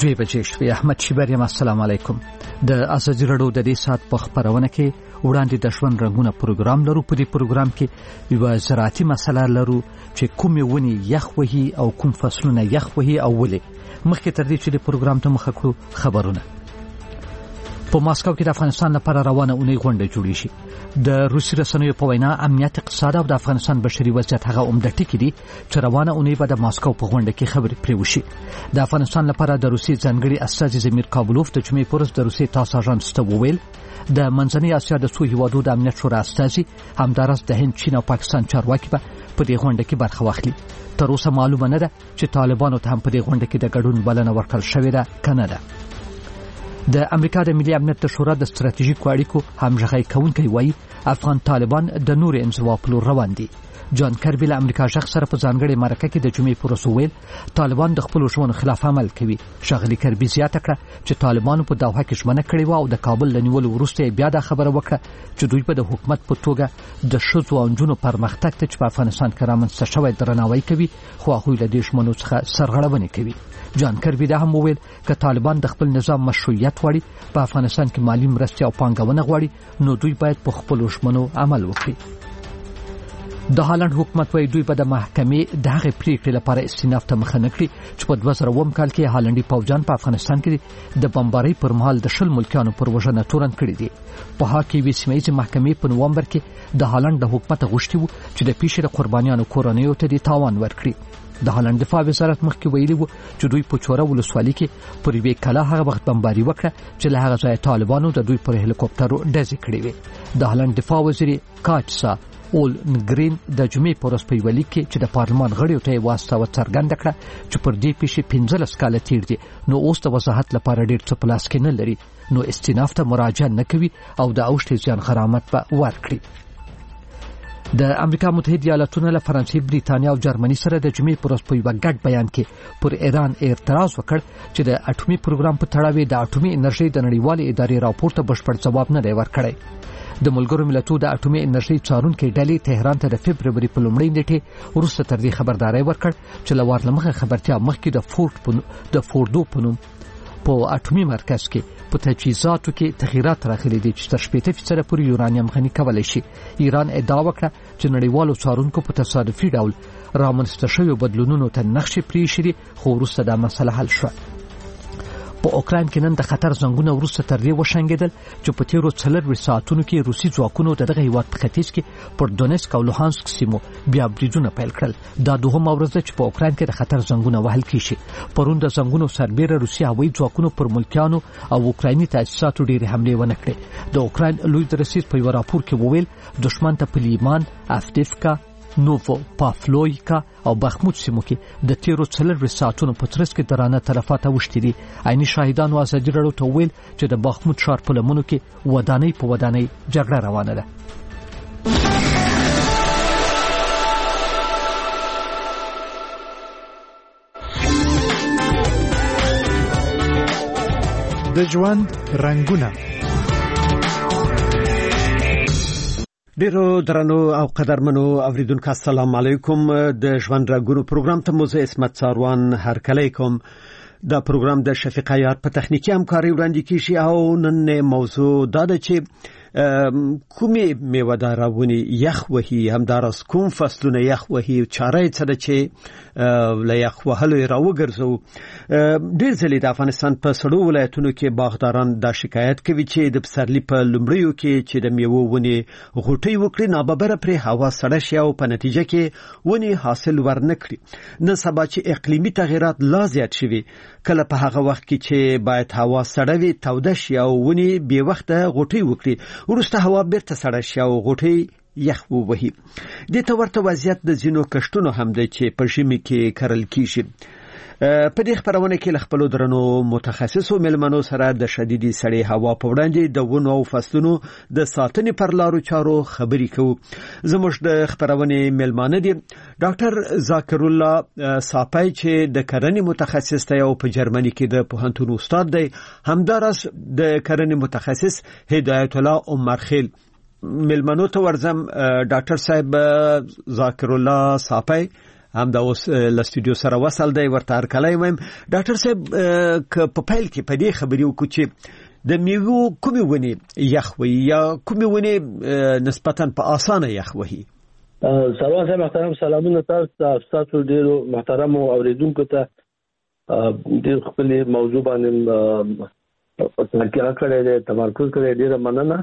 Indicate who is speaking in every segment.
Speaker 1: دوی بجې شوې. احمد شیبر یم. السلام علیکم. د ازادي راډیو د دې ساعت په خبرونه کې وړاندې د ژوند رنګونه پروګرام لرو. په دې پروګرام کې یو زراعتي مسله لرو چې کومې ونې یخ وهي او کوم فصلونه یخ وهي او ولې. مخکې تر دې چې د پروګرام ته مخه کړو خبرونه. په ماسکو کې د افغانستان لپاره روانه اونۍ غونډه جوړې شي. د روسي رسنیو په وینا امنیت، اقتصاد او د افغانستان بشري وضعیت هغه عمده ټکي دي چې روانه اونۍ به د ماسکو په غونډه کې خبرې پرې وشي. د افغانستان لپاره د روسي ځانګړي استازي زمیر کابلوف د جمعې په ورځ د روسي تاس اژانس ته وویل د منځنۍ اسیا د څو هیوادو د امنیت شورا استازي همدارس د هند، چین او پاکستان چارواکي به په دې غونډه کې برخه واخلي. تر اوسه معلومه نه ده چې طالبانو ته هم په دې غونډه کې د ګډون بلنه ورکړل شوې ده کنه ده. د امریکا د ملي امنیت د شورا د ستراتیژیکو اړیکو همغږي کوونکی وایي افغان طالبان د نور انزوا په لور روان دي. جان کربی له امریکا شخص سره په ځانګړي مرکه کې د جمعې پر ورځ ویل طالبان د خپل ژوند خلاف عمل کوي. ښاغلي کربی زیاته کړه چې طالبانو په دوحه کې ژمنه کړې و او د کابل له نیولو وروسته بیا دا خبره وکړه چې دوی به د حکومت په توګه د ښځو او نجونو پرمختګ ته چې په افغانستان کې رامنځته شوی درناوی کوي، خو هغوی له دې ژمنو څخه سرغړونې کوي. جان کربی دا هم وویل که طالبان د خپل نظام مشروعیت غواړي، په افغانستان کې مالی مرستې او پانګونه غواړي، نو دوی باید په خپلو ژمنو عمل وکړي. د هالند حکومت وايي دوی به د محکمې دغه پریکړې لپاره استئناف ته مخه نه کړي چې په 2000 کال کې هالندي پوځیان په افغانستان کې د بمبارۍ پر مهال د 10 ملکیانو پر وژنه تورن کړي دي. په هغه کې سیمه‌ییزې محکمې په نومبر کې د هالند د حکومت غوښتي وو چې د پیښې د قربانیانو کورنیو ته د تاوان ورکړي. د هالند دفاع وزارت مخکې ویلي وو چې دوی په چوره ولسوالۍ کې پر یوې کلا هغه وخت بمباري وکړه چې له هغه ځایه طالبانو د دوی پر هلیکوپټرو ډزې کړې وې. د هالند دفاع وزیر کاچسا اول نګرین د جمعې په ورځ په یوه لیک کې چې د پارلمان غړیو ته یې واستاوه څرګنده کړه چې پر دې پیښې 15 کاله تیر دي، نو اوس د وضاحت لپاره ډېر څه په لاس کې نه لري، نو استئناف ته مراجعه نه کوي او د اوښتې زیان غرامت به ورکړي. د امریکا متحده ایالاتونو له فرانسې، بریتانیا او جرمني سره د جمعې په ورځ په یوه ګډ بیان کې پر ایران اعتراض وکړ چې د اټومي پروګرام په تړاو د اټومي انرژۍ د نړیوالې ادارې راپور ته بشپړ ځواب نه دی ورکړی. د ملګرو ملتونو د اټومي انرژۍ څارونکي ډلې تهران ته د فبروري په لومړۍ نیټه وروسته تر دې خبرداري ورکړ چې له وارلمخه خبرتیا مخکې د فوردو په نوم په اټومي مرکز کې په تجهیزاتو کې تغیرات راغلي دي چې تر 80% پورې یورانیم غني کولای شي. ایران ادعا وکړه چې نړیوالو څارونکو په تصادفي ډول رامنځته شویو بدلونونو ته نقشې پرېښي، خو وروسته دا مسله حل شوه. په اوکراین کې نن د خطر زنګونه وروسته تر دې وشنګېدل چې په تیرو 4 ساعتونو کې روسي ځواکونو دغه هیواد په ختیځ کې پر دونیسک او لوهانسک سیمو بیا بریدونه پیل کړل. دا دوهمه ورځ ده چې په اوکراین کې د خطر زنګونه وهل کیږي. پرون د زنګونو سربېره روسي هوایي ځواکونو پر ملکیانو او اوکرایني تاسیساتو ډېرې حملې ونه کړې. د اوکراین لوی درسیز په یو راپور کې وویل دښمن ته په لیمان، افدیفکا، نوفو پافلویکا او بخموت سیمو کې د تیرو 4 ساعتونو په ترڅ کې درانه تلفات اوښتي دي. عیني شاهدانو ازادي راډیو ته ویل چې د بخموت ښار په لمنو کې ودانۍ په ودانۍ جګړه روانه ده.
Speaker 2: د ژوند رنګونه.
Speaker 3: ډیرو درنو او قدرمنو اوریدونکو السلام علیکم. د ژوند رنګونو پروګرام ته مو زه اسمت ساروان هرکلی کوم. دا پروګرام د شفیق حیات په تخنیکی همکاري وړاندې کیږي او نن موضوع دا ده چې کومې میوه‌دارونه یخ وهي، همدارس کوم فصلونه یخ وهي، چاره څه ده چې له یخ وهلو راوګرځو. ډېر ځلې د افغانستان په سړو ولایتونو کې باغداران دا شکایت کوي چې د پسرلي په لومړیو کې چې د میوو ونې غوټۍ وکړي ناببره پرې هوا سړه شي او په نتیجه کې ونې حاصل ورنکړي. نن سبا چې اقلیمي تغیرات لا زیات شوي، کله په هغه وخت کې چې باید هوا سړه وي توده شي او ونې بې وخته غوټۍ وکړي، وروسته هوا بیرته سړه شي او غوټۍ یخ ووهي. دې ته ورته وضعیت د ځینو کښتونو هم دی چې په ژمي کې کرل کیږي. په دې خبرونه کې له خپلو درنو متخصصو مېلمنو سره د شدیدي سړې هوا په وړاندې د ونو او فصلونو د ساتنې پر لارو چارو خبرې کوو. زموږ د خبرونه مېلمانه دي ډاکټر ذاکر الله صافی چې د کرنې متخصص دی او په جرمني کې د پوهنتون استاد دی، همدارس د کرنې متخصص هدایت الله عمرخیل. مېلمنو ته ورځم ډاکټر صاحب ذاکر الله صافی، هم دا اوس ل استودیو سره وصل دی ورته هرکلی وایم. ډاکټر صاحب که په پیل کې په دې خبرې وکړو چې د میوو کومې ونې یخ وهي یا کومې ونې نسبتاً په اسانه یخ وهي؟
Speaker 4: سلام محترم، سلامونه تاسو ډیرو محترم اوریدونکو ته. ډیر خپل موضوع باندې تنقیه کړی دی، تمرکز کړی، ډیره مننه.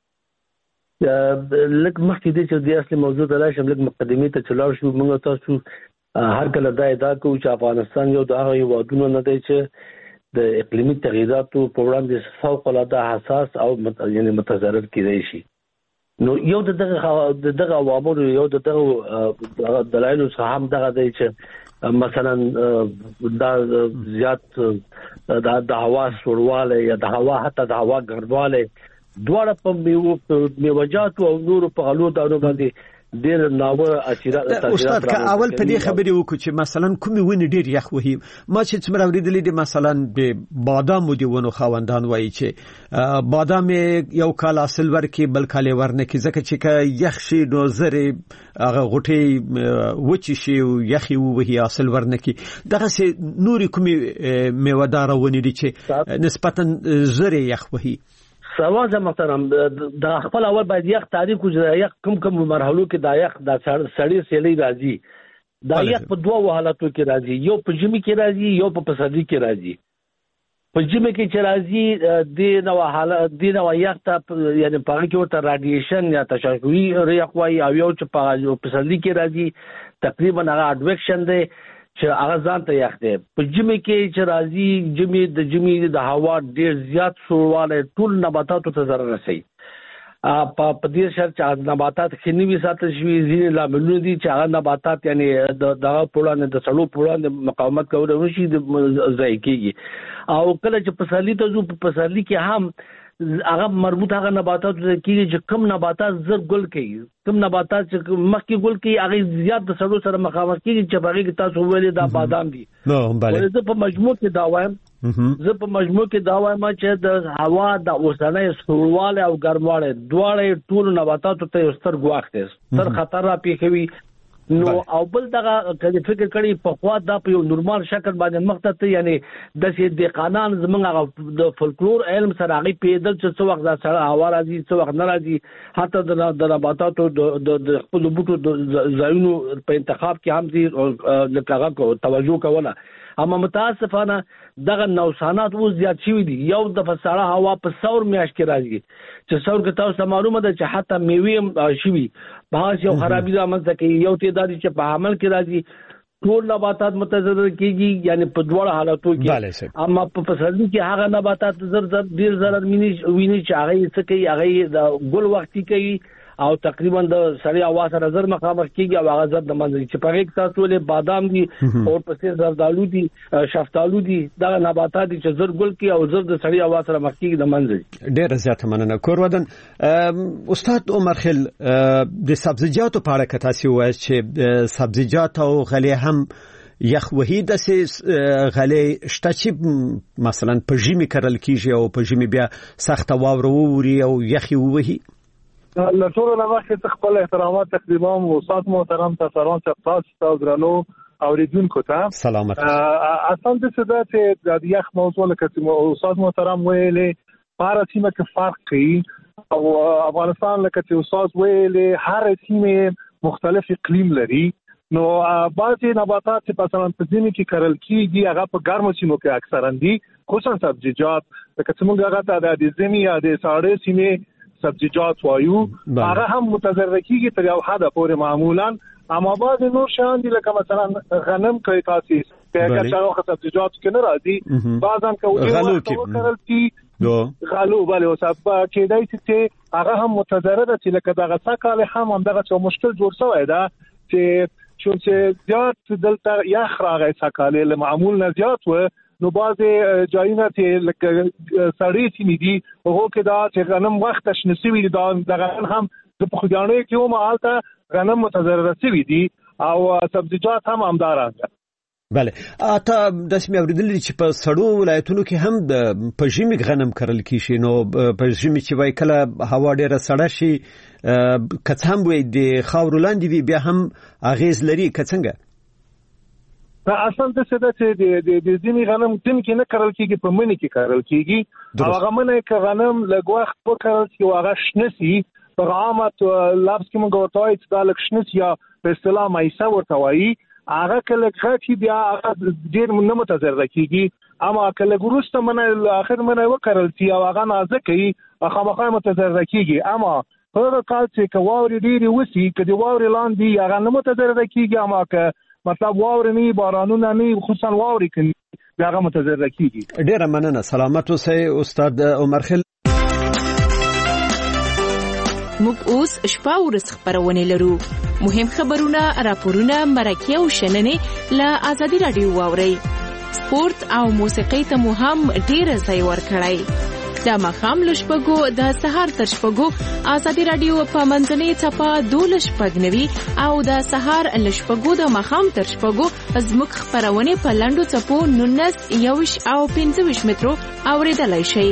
Speaker 4: لکه مخکې دی چې د اصلي موضوع ته راشم، لکه مقدمې ته چې لاړ شو. موږ تاسو هر کله دا ادعا کوو چې افغانستان یو د هغو هېوادونو نه دی چې د اقلیمي تغییراتو په وړاندې فوق العاده حساس او یعنې متضرر کېدای شي. نو یو د دغه عواملو، یو د دغه دلایلو څخه هم دغه دی چې مثلا دا زیات د هوا سړوالی یا د هوا حتی د هوا ګرموالی دواړه په میوجاتو او نورو په غلو دانو باندې ډېر ناوړه اثرات.
Speaker 3: استاد که اول په دې خبرې وکړو چې مثلا کومې ونې ډېر یخ وهي، ما چې څومره اورېدلي دي مثلا د بادامو د ونو خاوندان وایي چې بادام یو کال حاصل ورکړي بل کال یې ورنکړي، ځکه چې که یخ شي نو زر هغه غوټۍ وچې شي او یخې ووهي حاصل ورنکړي. دغسې نورې کومې میوهداره ونې دي چې نسبتا زر یخ وهي؟
Speaker 4: سواز محترم، دا خپل اول باید یخ تعریف کو چې یخ کوم مرحلو کې دا یخ د سړی سیلۍ راځي. دا یخ په دوه حالاتو کې راځي، یو په ژمي کې راځي، یو په پسرلي کې راځي. په ژمي کې چې راځي د نو حالت د نو یخ ته یعنی په کې ورته راډیشن یا تشعشعي یخ وایي، او یو چې په پسرلي کې راځي تقریبا هغه اډویکشن دی چې هغه ځان ته یخ دی. په ژمي کې چې راځي د ژمي د هوا ډېر زیات سړوالی ټول نباتاتو ته ضرر رسوي. په دې شرط چې نباتات ښه نه وي ساتل شوي، ځینې لاملونه دي چې هغه نباتات یعنی دغه په وړاندې د سړو په وړاندې مقاومت کولی نه شي، ضایع کېږي. او کله چې پسرلي ته ځو، په پسرلي کې هم هغه مربوط هغه نباتات کېږي چې کم نباتات زر ګل کوي، کم نباتات چې مخکې ګل کوي هغه زیات د سړو سره مخامخ کېږي چې هغې کې تاسو ویلې دا بادام دي. زه په مجموع کې دا وایم چې د هوا د اوسنۍ سړوالی او ګرموالی دواړه ټولو نباتاتو ته یو ستر ګواښ دی، ستر خطر را پېښوي. نو او بل دغه کله فکر کړي په خوا دا په یو نورمال شکل باندې مخته یعنی د سي دقانان زمونږ د فولکلور علم سره هغه پیدل چې څو وخت دا سره هوا راځي څو وخت نه راځي، حتی د نباتاتو د خپل بوټو د ځایونو په انتخاب کې هم دي لکه توجه کوله. اما متاسفانه دغه نوسانات اوس زیات شوي دي. یو د فساره هوا په سور میاشت کې راځي چې سور کې تاسو معلومه ده چې حتی میوې شوي بهاس یو خرابي رامنځته کوي. یو تعداد چې په حمل کې راځي ټول نباتات متضرر کېږي، یعنی په دواړه حالاتو کې. اما په پسرلي کې هغه نباتات ډېر ضرر ویني چې هغه څه کوي، هغه د ګل وختي کوي او تقریبا د سړی هوا سره زر مخامخ کېږي او هغه زر د منځ چې په هغې کې تاسو ولې بادام دي او پسې زردالو دي، شفتالو دي، دغه نباتات دي چې زر ګل کوي او زر د سړی هوا سره مخ کېږي د منځ.
Speaker 3: ډېره زیاته مننه. کورودن استاد عمر خیل، د سبزیجاتو په اړه که تاسو ووایاست چې سبزیجات او غلې هم یخ وهي، داسې غلې شته چې مثلا په ژمي کرل کېږي او په ژمي بیا سخته واوره ووري او یخې ووهي؟
Speaker 5: لټولو نه مخکې خپل احترامات تقدیموم استاد محترم ته سلام تاسو درنو اوریدونکو ته
Speaker 3: سلامت.
Speaker 5: اصلا د څه ده چې د یخ موضوع لکه چې استاد محترم ویلې په هر سیمه کې فرق کوي او افغانستان لکه چې استاد ویلې هر سیمه مختلف اقلیم لري. نو بعضې نباتات چې مثلا په ژمي کې کرل کېږي هغه په ګرمو سیمو کې اکثرا دي، خصوصا سبزیجات لکه چې موږ هغه ته د ژمي یا د ساړه سیمې سبزیجات وایو، هغه هم متضرر کېږي تر یو حده پورې معمولا. اما بعضې نور شیان دي لکه مثلا غنم کوي تاسو که اگر چاروخه سبزیجات کې نه راځي بعضا که وکرل کېږي غلو بله وسب کېدای شي چې هغه هم متضرر چې لکه دغه سږکال هم همدغه څه مشکل جوړ شوی ده چې زیات دلته یخ راغی سږکال له معمول نه زیات و. نو بعضې جایونه چې لکه سړې سیمې دي هغو کې دا چې غنم وخته شنه شوي دي، دغه هم د پخوانیو کې هم هلته غنم متضرره شوي دي او سبزیجات هم همدارنګه.
Speaker 3: بله، اته داسې مې اورېدلي چې په سړو ولایتونو کې هم په ژمي غنم کرل کېږي. نو په ژمي چې وایي کله هوا ډېره سړه شي که څه هم وایي د خاورو لاندې وي بیا هم اغېز لري که څنګه؟
Speaker 5: اصل د څه د ځینې غنم کې نه کرل کیږي په منی کې کرل کیږي او هغه منی کې غنم لږ وخت په کرل کې هغه شنسي په عامت لابس کې موږ ورته وایي چې دا لږ شنسي یا په اصطلاح مایسا ورته وایي هغه کله چې بیا هغه ډیر نه متضرر کیږي اما کله ګروسته منی اخر منی وکړل چې هغه نازک وي خامخا متضرر کیږي اما هغه کال چې واوري ډیری وسی کدي واوري لاندې هغه نه متضرر کیږي اما که مطلب واوري نه بارانونه نه خصوصا واوري کوي هغه متضرر کیږي.
Speaker 3: ډیره مننه سلامت اوسئ استاد عمر خیل.
Speaker 6: موږ اوس شپه ورځ خبرونه لرو. مهم خبرونه راپورونه مرکه او شننې له ازادي رادیو واوري. سپورت او موسیقي ته مو هم ډیر ځای ورکړی. د مخام لشپګو د سهار تر شپګو ازادي رادیو په منځنۍ چپا 12:90 او د سهار لشپګو د مخام تر شپګو زموږ خبرونه په لاندو چپو 19 او 25 مترو اوریدلای شي.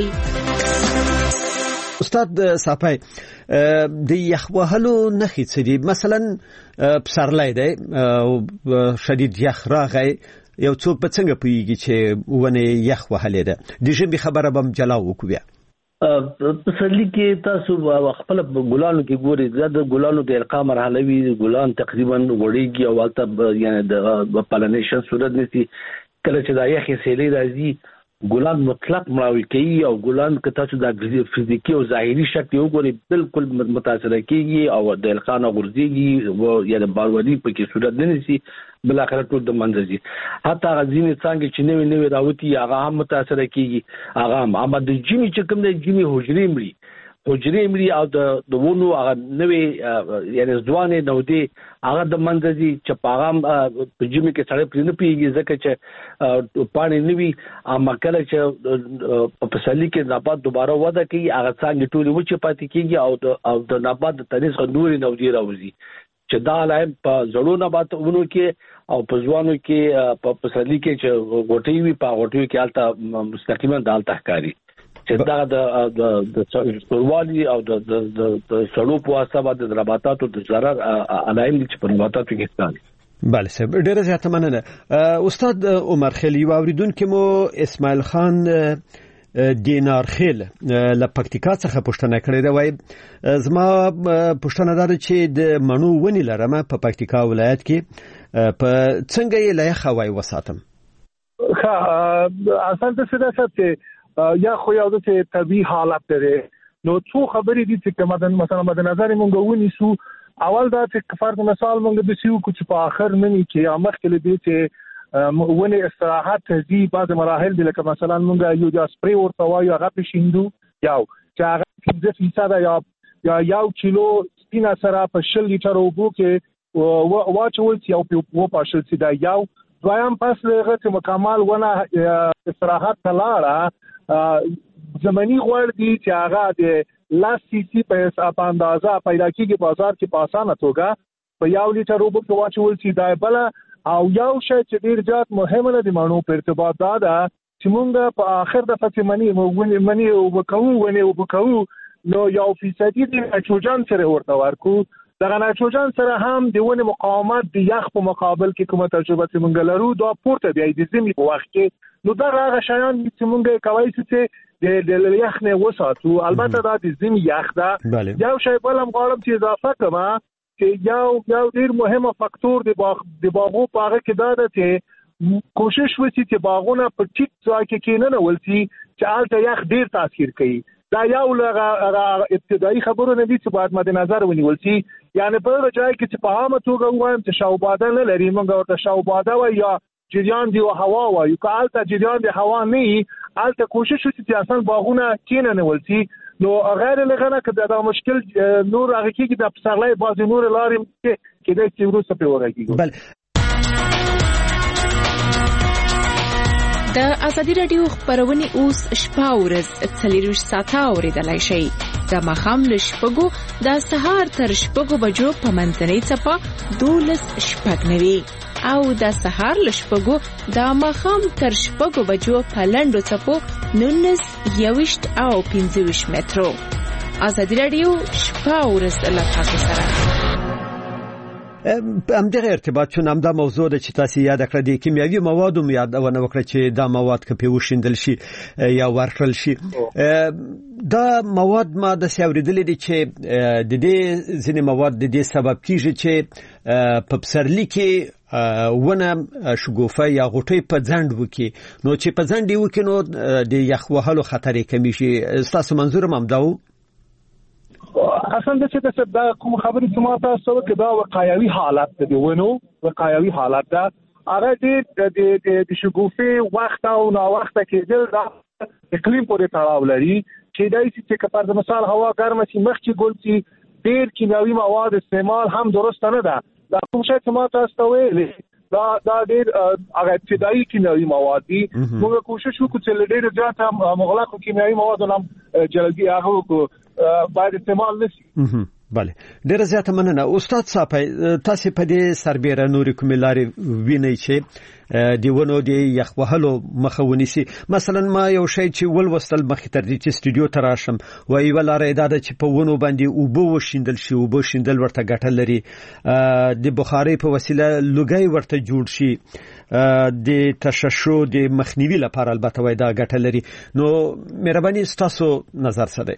Speaker 3: استاد صافی د یخ وهلو نخې څه دي؟ مثلا پسرلی دی شدید یخ راغی یو څوک به څنګه پوهیږي چې ونه یخ وهلې ده؟ د ژمي خبره به جلا وکړو. بیا
Speaker 4: پسرلی کې تاسو خپل ګلانو کې ګوري زیات ګلانو د القا مرحله وی ګلان تقریبا وړيږي او البته یعنی د پالنیشن صورت نشي کله چې دا یخ سیلې راځي ګلان مطلق مړاوي کوي او ګلان که تاسو د فزیکی او ظاهري شکل وګورئ بالکل متاثر کیږي او د القا غورځيږي او یعنی باروالي په کې صورت نه نشي بل اخر ټول د منځي حتی غزينه څنګه چې نوې راوتی هغه هم متاثر کیږي هغه هم د جمی چې کوم د جمی حجرې مړي او د ونو هغه نوې یعنی ځوانې نو دي هغه د منځي چې پاغام په جمی کې سره پرې نه پیږي ځکه چې پانی نوې اما کله چې په پسلی کې نبات دوباره وده کوي هغه څنګه ټول وچه پاتې کیږي او د نبات د تنیس نوري نو دي راوځي چې دا لایم په زړو نباتونو کې او په ځوانو کې په پسلی کې چې غوټي وي په غوټي کې الته مستقیما دالته ښکاری چې دا د سروالي او د سړو په واسطه باندې د نباتاتو د ضرر علایم چې په نباتاتو کې ښکاري.
Speaker 3: بله صاحب ډیره زیاته مننه. استاد عمر خیل یو اوریدونکو مو اسماعیل خان دینار خیل له پکتیکا څخه پوښتنه کړې ده. وایي زما پوښتنه ده چې د مڼو ونې لرم په پکتیکا ولایت کې په څنګه یې له یخه وای وساتم؟
Speaker 5: ښه اصل څه ده چې یا خو یو د طبي حالت لري نو څو خبرې دي چې مثلا مد نظر مونږ ونیسو. اول دا چې فرض مثال مونږ د سیو کو چې په اخر منی کې مخکې دې چې ونه استراحت دي بعض مراحل دي لکه مثلا مونږ یو د سپری ورته وایو هغه پښیندو یو چې هغه 50% یا 1 کیلو سپینا سره په 20 لیټر اوبو کې واچول چې یو په پاشل سي دا یو دویم پس لغه چې مکمل ونه استراحت تلاړه زمانی غوړ دي چې هغه د لاس سی سی په اندازه پیدا کیږي بازار کې په اسانه توګه په 1 لیټر اوبو کې واچول چې دا بل او یو شی چې ډیر زیات مهمه ده د مڼو په ارتباط دا ده چې مونږ په اخر د فاطمه منی وبکو نو 1% د نایتروجن سره ورته ورکو. دا نایتروجن سره هم د ونې مقاومت د یخ په مقابل کې کومه تجربه چې مونږ لرو دا پورته دی د زمي په وخت کې نو دا هغه شیان چې مونږ کوي چې د یخ نه وساتو. البته دا د زمي یخ ده. یو شی بل هم غواړم چې اضافه کړم چې یو ډیر مهمه فاکتور د باغو په هغه کې دا ده چې کوشش وکړي چې باغونه په ټیټ ځای کې کېنه ولسي چې الته یخ ډیر تاثیر کوي. دا یو لغه ابتدایي خبرونه دي چې باید مد نظر ونیول شي. یعنی په ځای کې چې په عامه توګه وایم چې شاوباده نه لري موږ ورته شاوباده وایو یا جریان دی او هوا وایو که الته جریان دی هوا نه الته کوشش وکړي چې اصلا باغونه کېنه نه ولسي نو غیر لغنه که دا مشکل نور هغه کې د پسرلی باز نور لارې کې د څیروسه په ورګي.
Speaker 3: بله
Speaker 6: د ازادي رادیو خبرونه اوس شپه ورځ 24 ساعته اوریدلای شي. د مخام لشپګو د سهار تر شپګو بجو په منځنۍ چپا 12:90 او د سهار لشپګو د مخام تر شپګو بجو په لاندو چپو 19 او 25 مترو. ازادي رادیو شپه ورځ له تاسو سره.
Speaker 3: همدغه ارتباط چون همدا موضوع د چې تاسو یاد کړی د کیمیاوي موادو یادونه وکړه چې دا مواد کپی وشیندل شي یا ورکړل شي دا مواد ما د سیاوریدل دي چې د دې ځینې مواد د دې سبب کیږي چې په پسرلی کې ونه شګوفه یا غوټۍ په ځند وکي نو چې په ځند وکي نو د یخ وهلو خطر کمی شي تاسو منظور ممداو
Speaker 5: اصلا چې دا کوم خبرې چې ما تاسو کې دا وقایوي حالت دی ونو وقایوي حالت دا هغه د شګوفه وخت او نا وخت کې دا اقلیم پورې تړاو لري چې دای چې په مثال هوا ګرمه شي مخ چې ګل شي ډېر کیمیاوي مواد استعمال هم درست نه ده دا کوم شی چې ما تاسو ویلې دا ډېر هغه ابتدایي کیمیاوي مواد دي موږ کوشش وکړو چې ډېر زیات مغلق کیمیاوي مواد هم جلدی هغه باید استعمال نشي
Speaker 3: بله ډیره زیاته مننه استاد صاحب تاسو په دې سربېره نورې کومې لارې وینئ چې دیونو د یخ وهلو مخه ونیسي مثلا ما یو شی چې ولوستل مخې تر دې چې سټوډیو ته راشم وایي ولاره دا چې په ونو باندې اوبه وشیندل شي اوبه شیندل ورته ګټه لري د بخاري په وسیله لوګي ورته جوړ شي د تششو د مخنیوي لپاره البته وای دا ګټه لري نو مهرباني تاسو نظر څه دی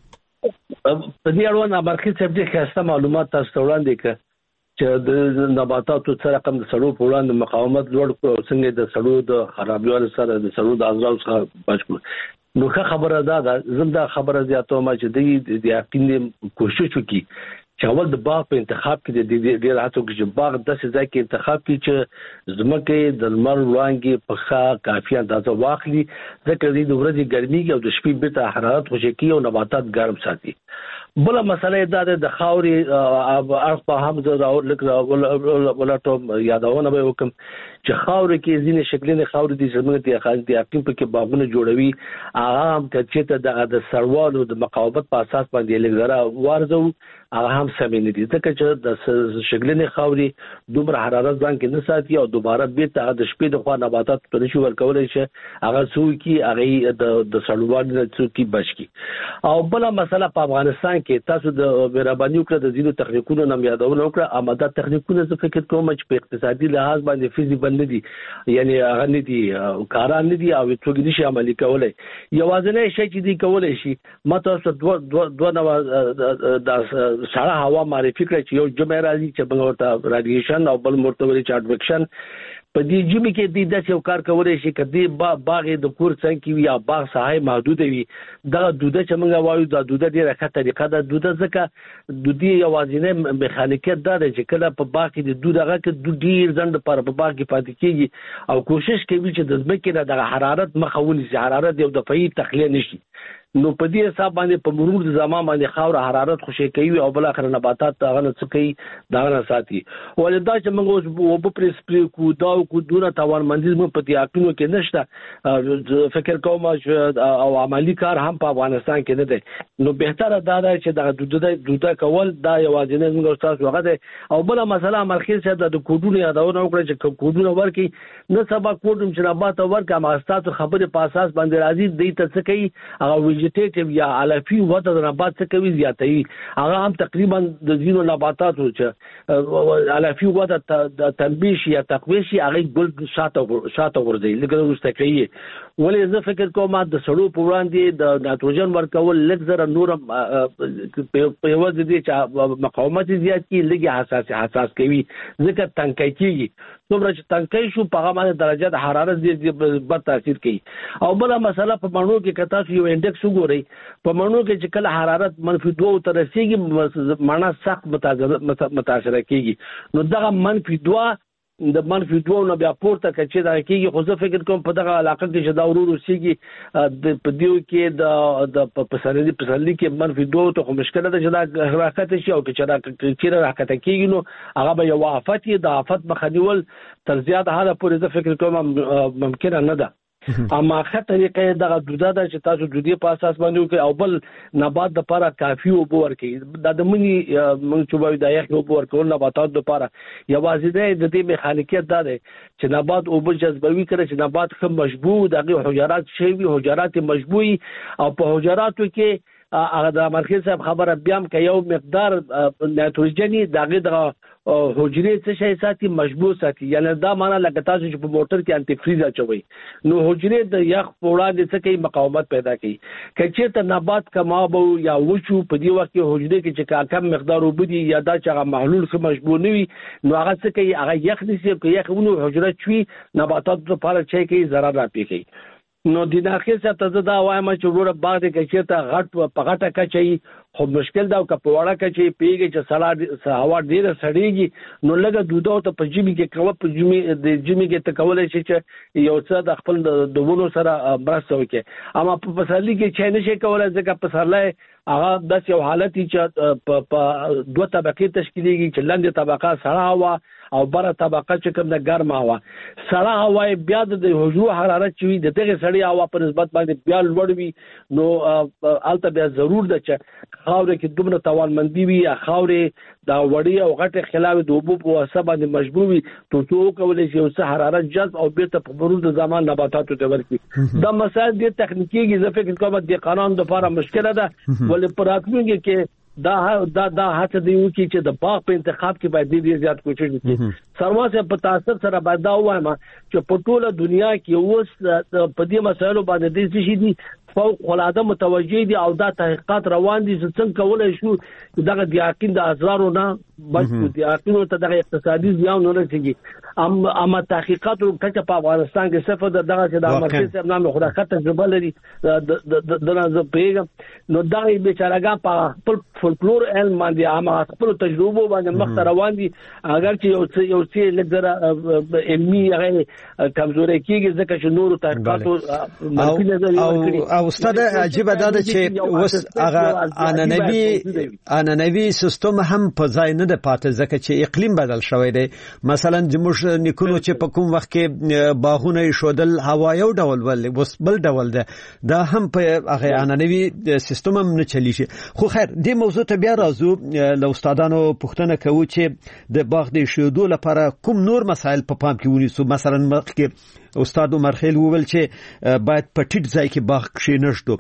Speaker 4: په دې اړوند برخي څه دې خاصه معلومات تاسو وړاندې کړ چې د نباتاتو سره کوم د سړو په وړاندې مقاومت لوړ کړو څنګه د سړو د خرابوالي سره د سړو د اعضاء څخه بچ کړو نو خبره ده زمدا خبره زیاته ما چې د یقین کوشش وکړي چې اول د باغ په انتخاب کې د ډیر هڅو کې چې باغ د څه ځای کې انتخاب کې چې زمکه د لمر وړانګې په ښه کافي اندازه واخلي ځکه د ورځې ګرمي او د شپې بیرته حرارت خوشکی او نباتات ګرم ساتي بل مسله دا د خاوري ارخ په هم زه ولټو یادونه به وکم چې خاوري کې ځینې شکلونه خاوري دي زموږ د خاص د اقلیم په کې باغونه جوړوي هغه هم چې د سروالو د مقاومت په اساس باندې لګره ورزو هغه هم سمې نه دي ځکه چې د شکلونه خاوري دومره حرارت ځان کې نه ساتي او دوباره بیرته د شپې د خوا نباتات په نشو ورکولای شي هغه څوکي هغه د سړوالو څوکي بچي او بل مسله په افغانستان کې تاسو د مهرباني وکړه د زیرو تخنیکونو نام یادونه وکړه اماده تخنیکونه څه فکر کوم چې په اقتصادي لحاظ باندې فیزیبل نه دي یعنی هغه نه دي کاران نه دي او څوک نشي عملي کولای یوازینی شی چې دی کولای شي ماته دوه نو د سړه هوا معرفي کړی چې یو جمع راځي چې بنګورته رادیشن او بل مرتبه چارټویکشن په دې جمع کې د داسې یو کار کولای شي کدي باغ د کور څنګه کې یا باغ ساحه محدود وي دا دوده چې موږ وایو دا دوده ډیره ښه طریقه ده دوده ځکه دودي یوازینی میخانیکیت دا ده چې کله په باغ کې د دوده هغه کې ډیر ځند پر په باغ کې پاتې کیږي او کوشش کوي چې د ځمکې نه د حرارت مخه ونیسي حرارت یو دفعي تخلیه نشي نو په دې حساب باندې په مرور د زمان باندې خاور حرارت خوشې کوي او بل اخر نباتات هغه نه څه کوي دا نه ساتي ولدا چې موږ وب پرسپری کو دا کو دونه توانمندي موږ په دې اقینو کې نشته فکر کوم او عملی کار هم په افغانستان کې نه دی نو بهتره دا ده چې د دوده کول دا یوازینی موږ تاسو هغه دی او بل مسله مرخص چې د کوډونو یادونه وکړي چې کوډونو ورکي نه سبا کوډم چې نبات ورکه ما تاسو خبره په اساس باندې راځي د ته څه کوي هغه ویجیټیټیو یا علفي وده د نبات څخه کوي زیاتوي هغه هم تقریبا د زینو نباتاتو چې علفي وده د تنبیش یا تقویش هغه ګل شاته ورځي لکه وسته کوي ولې زه فکر کوم د سړو په وړاندې د نایتروجن ورکول لږ زره نور په یو ځای چې مقاومت زیات کی لږه حساس کوي ځکه تنکای کیږي څومره چې تنکای شو په هغه باندې درجه د حرارت دې بد تاثیر کوي او بل مسله په مڼو کې کتا یو انډکس وګورئ په مڼو کې چې کله حرارت -2 ته رسیږي مڼه سخت متاثر کیږي نو دغه -2 د -2 نه بیا پورته کچې دا کیږي خو زه فکر کوم په دغه علاقه کې چې دا ورور سیږي په دیو کې د پسرلی کې -2 ته خو مشکله ده چې دا حرکت شي او چې حرکت کیږي نو هغه به یو آفت د آفت مخنیول تر زیات حاله پورې زه فکر کوم ممکن نه ده اما ښه طریقې دغه دوده ده چې تاسو دودي په اساس باندې وکړئ او بل نبات د لپاره کافي اوبه ورکړئ دا د منی موږ چې وایو د یخ اوبه ورکول نباتات د لپاره یوازې د دې میخانیکیت دا دی چې نبات اوبه جذبوي کړي چې نبات ښه مشبوع دغه حجرات شوي حجرات مشبوعي او په حجراتو کې هغه د مرکز صاحب خبره بیا هم که یو مقدار نایتروجني دغه حجرې څه شي ساتي مشبوع ساتي یعنی دا معنا لکه تاسو چې په موټر کې انټي فریز اچوي نو حجرې د یخ په وړاندې څه کوي مقاومت پیدا کوي کچې ته نبات کمابو یا وچو په دی وخت کې حجرې کې چې کم مقدار وبدي یا دا چې هغه محلول څه مشبوع نه وي نو هغه څه کوي هغه یخ نسی کوي یخونو حجره چوي نباتات لپاره چي کوي ضرر راپی کوي نو د داخل څخه ته دا وایم چې وروره باغ دې کې چې غټ په غټه کچي خو مشکل دا او کپواړه کچي پیږي چې سلا هوا ډیره سړیږي نو لګه دوده ته په جیمی کې کوه په جیمی کې تکولای شي چې یو څه د خپل دوونو سره برسته وکړي اما په پسرلی کې چې نشي کولای ځکه پسرلی هغه د یو حالت چې په دوه طبقې تشکیلېږي چې لاندې طبقه سړه هوا او بره طبقه چې کوم د ګرمه هوا سړه هوا بیا د حجرو حرارت چې د دغه سړی هوا په نسبت باندې بیا لوړ وي نو البته بیا ضرور ده چې خاورې کې دومره توانمندي وي یا خاورې دا وړي او غټه خلاوي د اوبو په واسطه باندې مجبور وي ته کولای شي او حرارت جذب او بیرته په مرور د زمان نباتاتو ته ورکړي دا مسائل د تخنیکی اضافه کې کومه د قانون د لپاره مشکله ده ولې پراتلونکي کې دا هڅه دی چې د باغ په انتخاب کې باید ډیر زیات کوشش وکړي سرواسه په تاسو سره باید دا وایم چې په ټوله دنیا کې اوس په دې مسایلو باندې د څه شي دي فوق العاده متوجه دي او دا تحقیقات روان دي چې څنګه کولای شو دغه د یقین د ازرارو نه بچو دي یقین ته دغه اقتصادي زیان نه رسیږي اما تحقیقات کچه په افغانستان کې صفه دغه چې د مرکز صاحب نام خو راکته تجربه لري د نازو پیغام نو دا بیچارهګان په خپل فولکلور علم باندې اما خپل تجربه باندې مخ روان دي اگر چې یو څه لږه علمي هغه کمزوري کیږي ځکه چې نور تحقیقاتو منفي نظر ورکړي
Speaker 3: استاد عجیب ده چې وس هغه انانوي سیستم هم په ځای نه ده پاتې ځکه چې اقلیم بدل شوی دی مثلا زموږ نیکونو چې په کوم وخت کې باغونه شودل هوا یو ډول ول وس بل ډول ده دا هم په هغه انانوي سیستم هم نه چلی شي خو خیر دې موضوع ته بیا راځو له استادانو پوښتنه کوو چې د باغ د شودو لپاره کوم نور مسایل په پام کې ونیسو مثلا مخکې استاد عمر خیل وویل چې باید په ټیټ ځای کې باغ کښېنږدو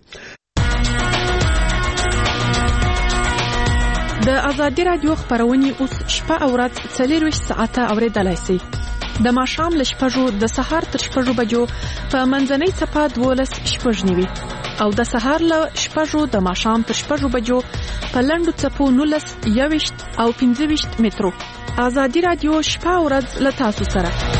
Speaker 6: د ازادي رادیو خبرونه اوس شپه او ورځ 24 ساعته اوریدلای شئ د ماښام ل شپږو د سهار تر شپږو بجو په منځنۍ صفه 12 شپږ نیوي او د سهار ل شپږو د ماښام تر شپږو بجو په لنډو صفو 19 21 او 15 مترو ازادي رادیو شپه او ورځ ل تاسو سره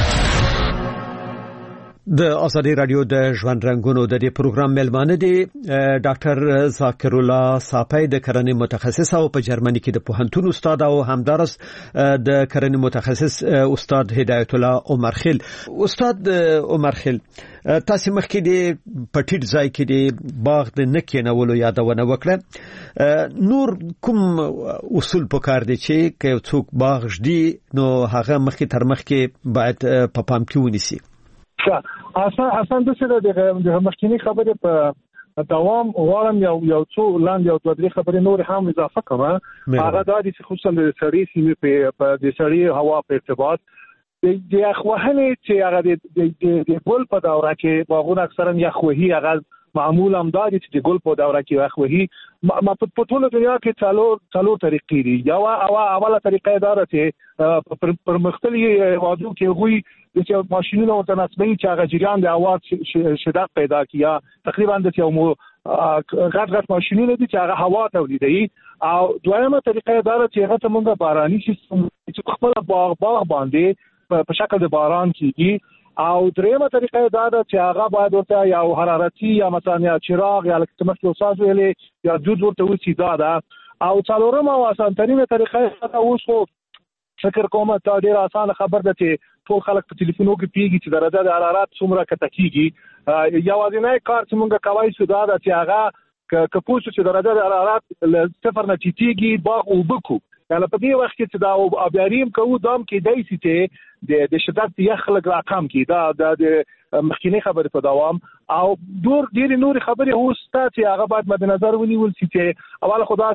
Speaker 3: د ازادي رادیو د ژوند رنګونو د دې پروګرام ملمانه دي ډاکټر ذاکر الله صاحب د کرنې متخصص او په جرمني کې د پوهنتون استاد او همدارس د کرنې متخصص استاد هدایت الله عمر خیل استاد عمر خیل تاسو مخکې د پټیټ ځای کې د باغ د نکینولو یادونه وکړه نور کوم اصول پکار دي چې یو څوک باغ جدي نو هغه مخکې تر مخکې باید په پام کې ونیسي
Speaker 5: اصلا د څه د مخکینی خبرې په دوام غواړم یو څو لاندې او دوه درې خبرې نور هم اضافه کوم هغه د دې خصوصا د سړی سیمې په د سړی هوا په ارتباط د اخوهنه چې هغه د ګل په دوره کې باغونه اکثرا یخوهي هغه معمول هم دا چې د ګل په دوره کې یخوهي ما په ټوله دنیا کې څلور طریقې دي یو اوله طریقه دا ده چې پر مختلفي وادو کې غوي چې ماشينونه او تناسبي چې هغه جریان د اواز شدت پیدا کیا تقریبا د یو غټ ماشينونه دي چې هغه هوا تولیدوي او دویمه طریقه دا ده چې هغه موږ باراني سیستم چې خپل باغ باندې په شکل د باران کیږي او دریمه طریقه دا ده چې هغه باید ورته یو حرارتي یا مثلا یا چراغ یا لکه تمثيل ساز ویلې یا دود ورته وسی دا ده او څلورمه او اسانترینه طریقه دا اوس خو فکر کوم ته ډیر اسانه خبر ده چې ټول خلک په ټلیفونو کې پیږي چې درجه د حرارت څومره کته کیږي یوازینی کار چې موږ کوي سو دا ده چې هغه کپوسو چې درجه د حرارت ل 0 نه چیږي باغ وبکو یعنی په دې وخت کې چې دا ابياریم کوو دام کې دای سي چې د شدت یخ لګ راقم کې دا د مخکینی خبره په دوام او ډیر نور خبره هوسته چې هغه باید مد نظر ونیول شي چې اوله خدا چې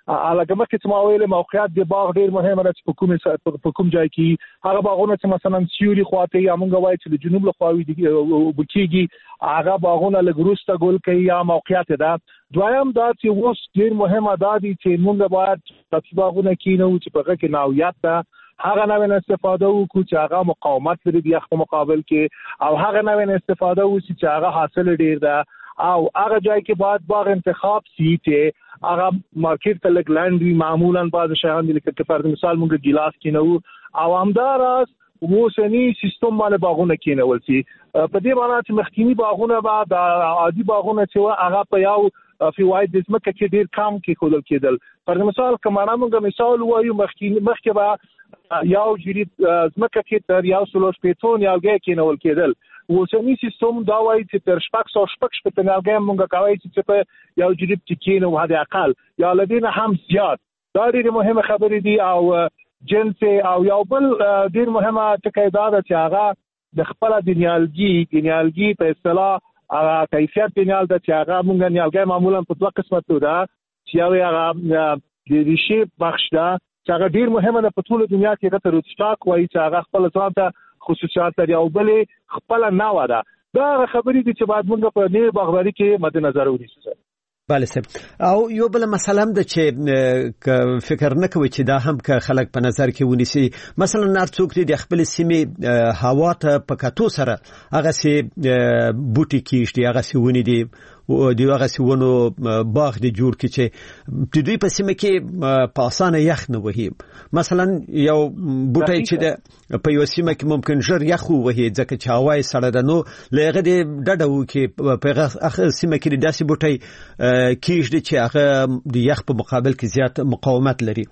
Speaker 5: علاوه مخکې چې ما ویل موقعیت د باغ ډیر مهمه ده چې په کوم ځای کې هغه باغونه چې مثلا سیوري خواته یا مونږ وایي چې د جنوب له خواوي دي بکیږي هغه باغونه لګروسته ګول کوي یا موقعیت ده. دویم دا چې اوس ډیر مهمه ده چې مونږ باید تاسو باغونه کینو چې په هغه کې نوعیت ده هغه نوې استفاده وکړو چې هغه مقاومت لري د یخ په مقابل کې او هغه نوې استفاده وکړو چې هغه حاصل ډیر ده او هغه ځای کې باید باغ انتخاب سي چې هغه مارکیټ ته لګ لاندې معمولا بعض شیان دي لکه پر مثال موږ ګلاس کینو او همداراز وسنی سیستم باندې باغونه کینول سي په دې معنی چې مخکینی باغونه بعد عادي باغونه چې هغه په یو فواید د زمکه کې ډیر کم کې خلل کېدل. پر مثال کمانه موږ مثال وایو مخکې به یو جری زمکه کې تر یو سلوش پیټون یا ګه کینول کېدل. وسنی سیستم دا وایي چې تر شپږ په نالګې موږ کوي چې په یو جری کې نو هدا اقل یا لدينا هم زیات. دا ډیره مهمه خبره دي او جنس او یو بل ډیر مهمه ټکی دا چې هغه د خپل دنیالګي په اصطلاح هغه کیفیت دنیال د چې هغه مونږ نیالګي معمولا په دوه قسمتو ده چې هغه د ریشي بخش ده چې هغه ډیر مهمه ده په ټول دنیا کې د روت سټاک وایي چې هغه خپل ځان ته خصوصیات لري او بل خپل نه وده. دا خبرې دي چې باید مونږ په نه باغبري کې مد نظر ونیسو.
Speaker 3: بله صاحب او یو بل مسله هم ده چې فکر نه کوي چې دا هم که خلک په نظر کې ونیسي مثلا نارڅوک دي د خپل سیمې هوا ته په کتو سره هغه سي بوټي کیشتي هغه سي ونی دي دی هغه سي ونو باغ دي جوړ کی چې د دوی په سیمه کې په اسانه یخ نه وهي مثلا یو بوټي چې په یو سیمه کې ممکن ژر یخ وهي ځکه چې هوا سړه ده نو لغه دي ډډو کې په هغه سیمه کې داسې بوټي کیش دي چې هغه د یخ په مقابل کې زیات مقاومت لري.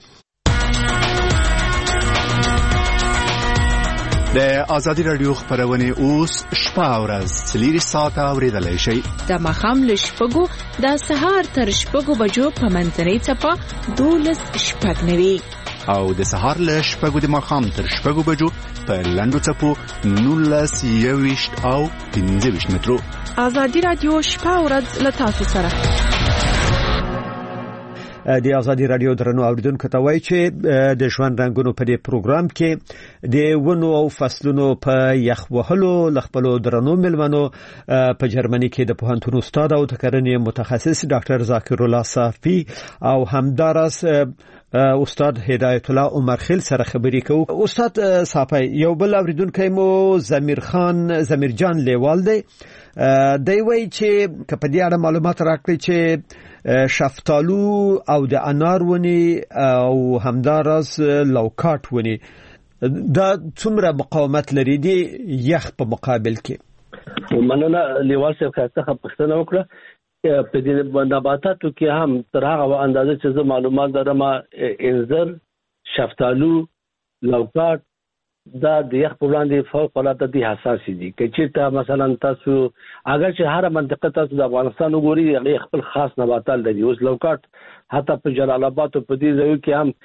Speaker 2: د آزادی رادیو خبرونه اوس شپه او ورځ 3 ساعته اوریدلای شئ.
Speaker 6: د مخام له شپږو د سهار تر شپږو بجو په منځنۍ چپه 12:09
Speaker 2: او د سهار له شپږو د مخام تر شپږو بجو په لندو چپو 19:20 او 15 مترو.
Speaker 6: آزادی رادیو شپه او ورځ له تاسو سره.
Speaker 3: د آزادی رادیو درنو اوریدونکو ته وایي چې د ژوند رنگونو په دې پروګرام کې د ونو او فصلونو په یخ وهلو لخپلو درنو ملمنو په جرمني کې د پوهنتون استاد او تکرنې متخصص ډاکټر ذاکر الله صافي او همدارس استاد هدایت الله عمر خیل سره خبرې کوو. استاد صافي یو بل اوریدونکو مو زمیر جان لیوال دی وایي چې په دې اړه معلومات راکړي چې شفتالو او د انار ونی او همدارس لوکاټ ونی دا څومره مقاومت لري دی یخ په مقابل کې.
Speaker 4: مننه لیوال صاحب څخه پوښتنه وکړه په دې نباتاتو کې هم تر هغه اندازه چې زه معلومات لرم انځر شفتالو لوکاټ دا د یخ په وړاندې فوق العاده حساس دي. کچېرته مثلا تاسو اگر چې هر منطقه تاسو د افغانستان وګورئ هغه خپل خاص نباتات لري. اوس لوکاټ حتی په جلال آباد په دې ځای کې هم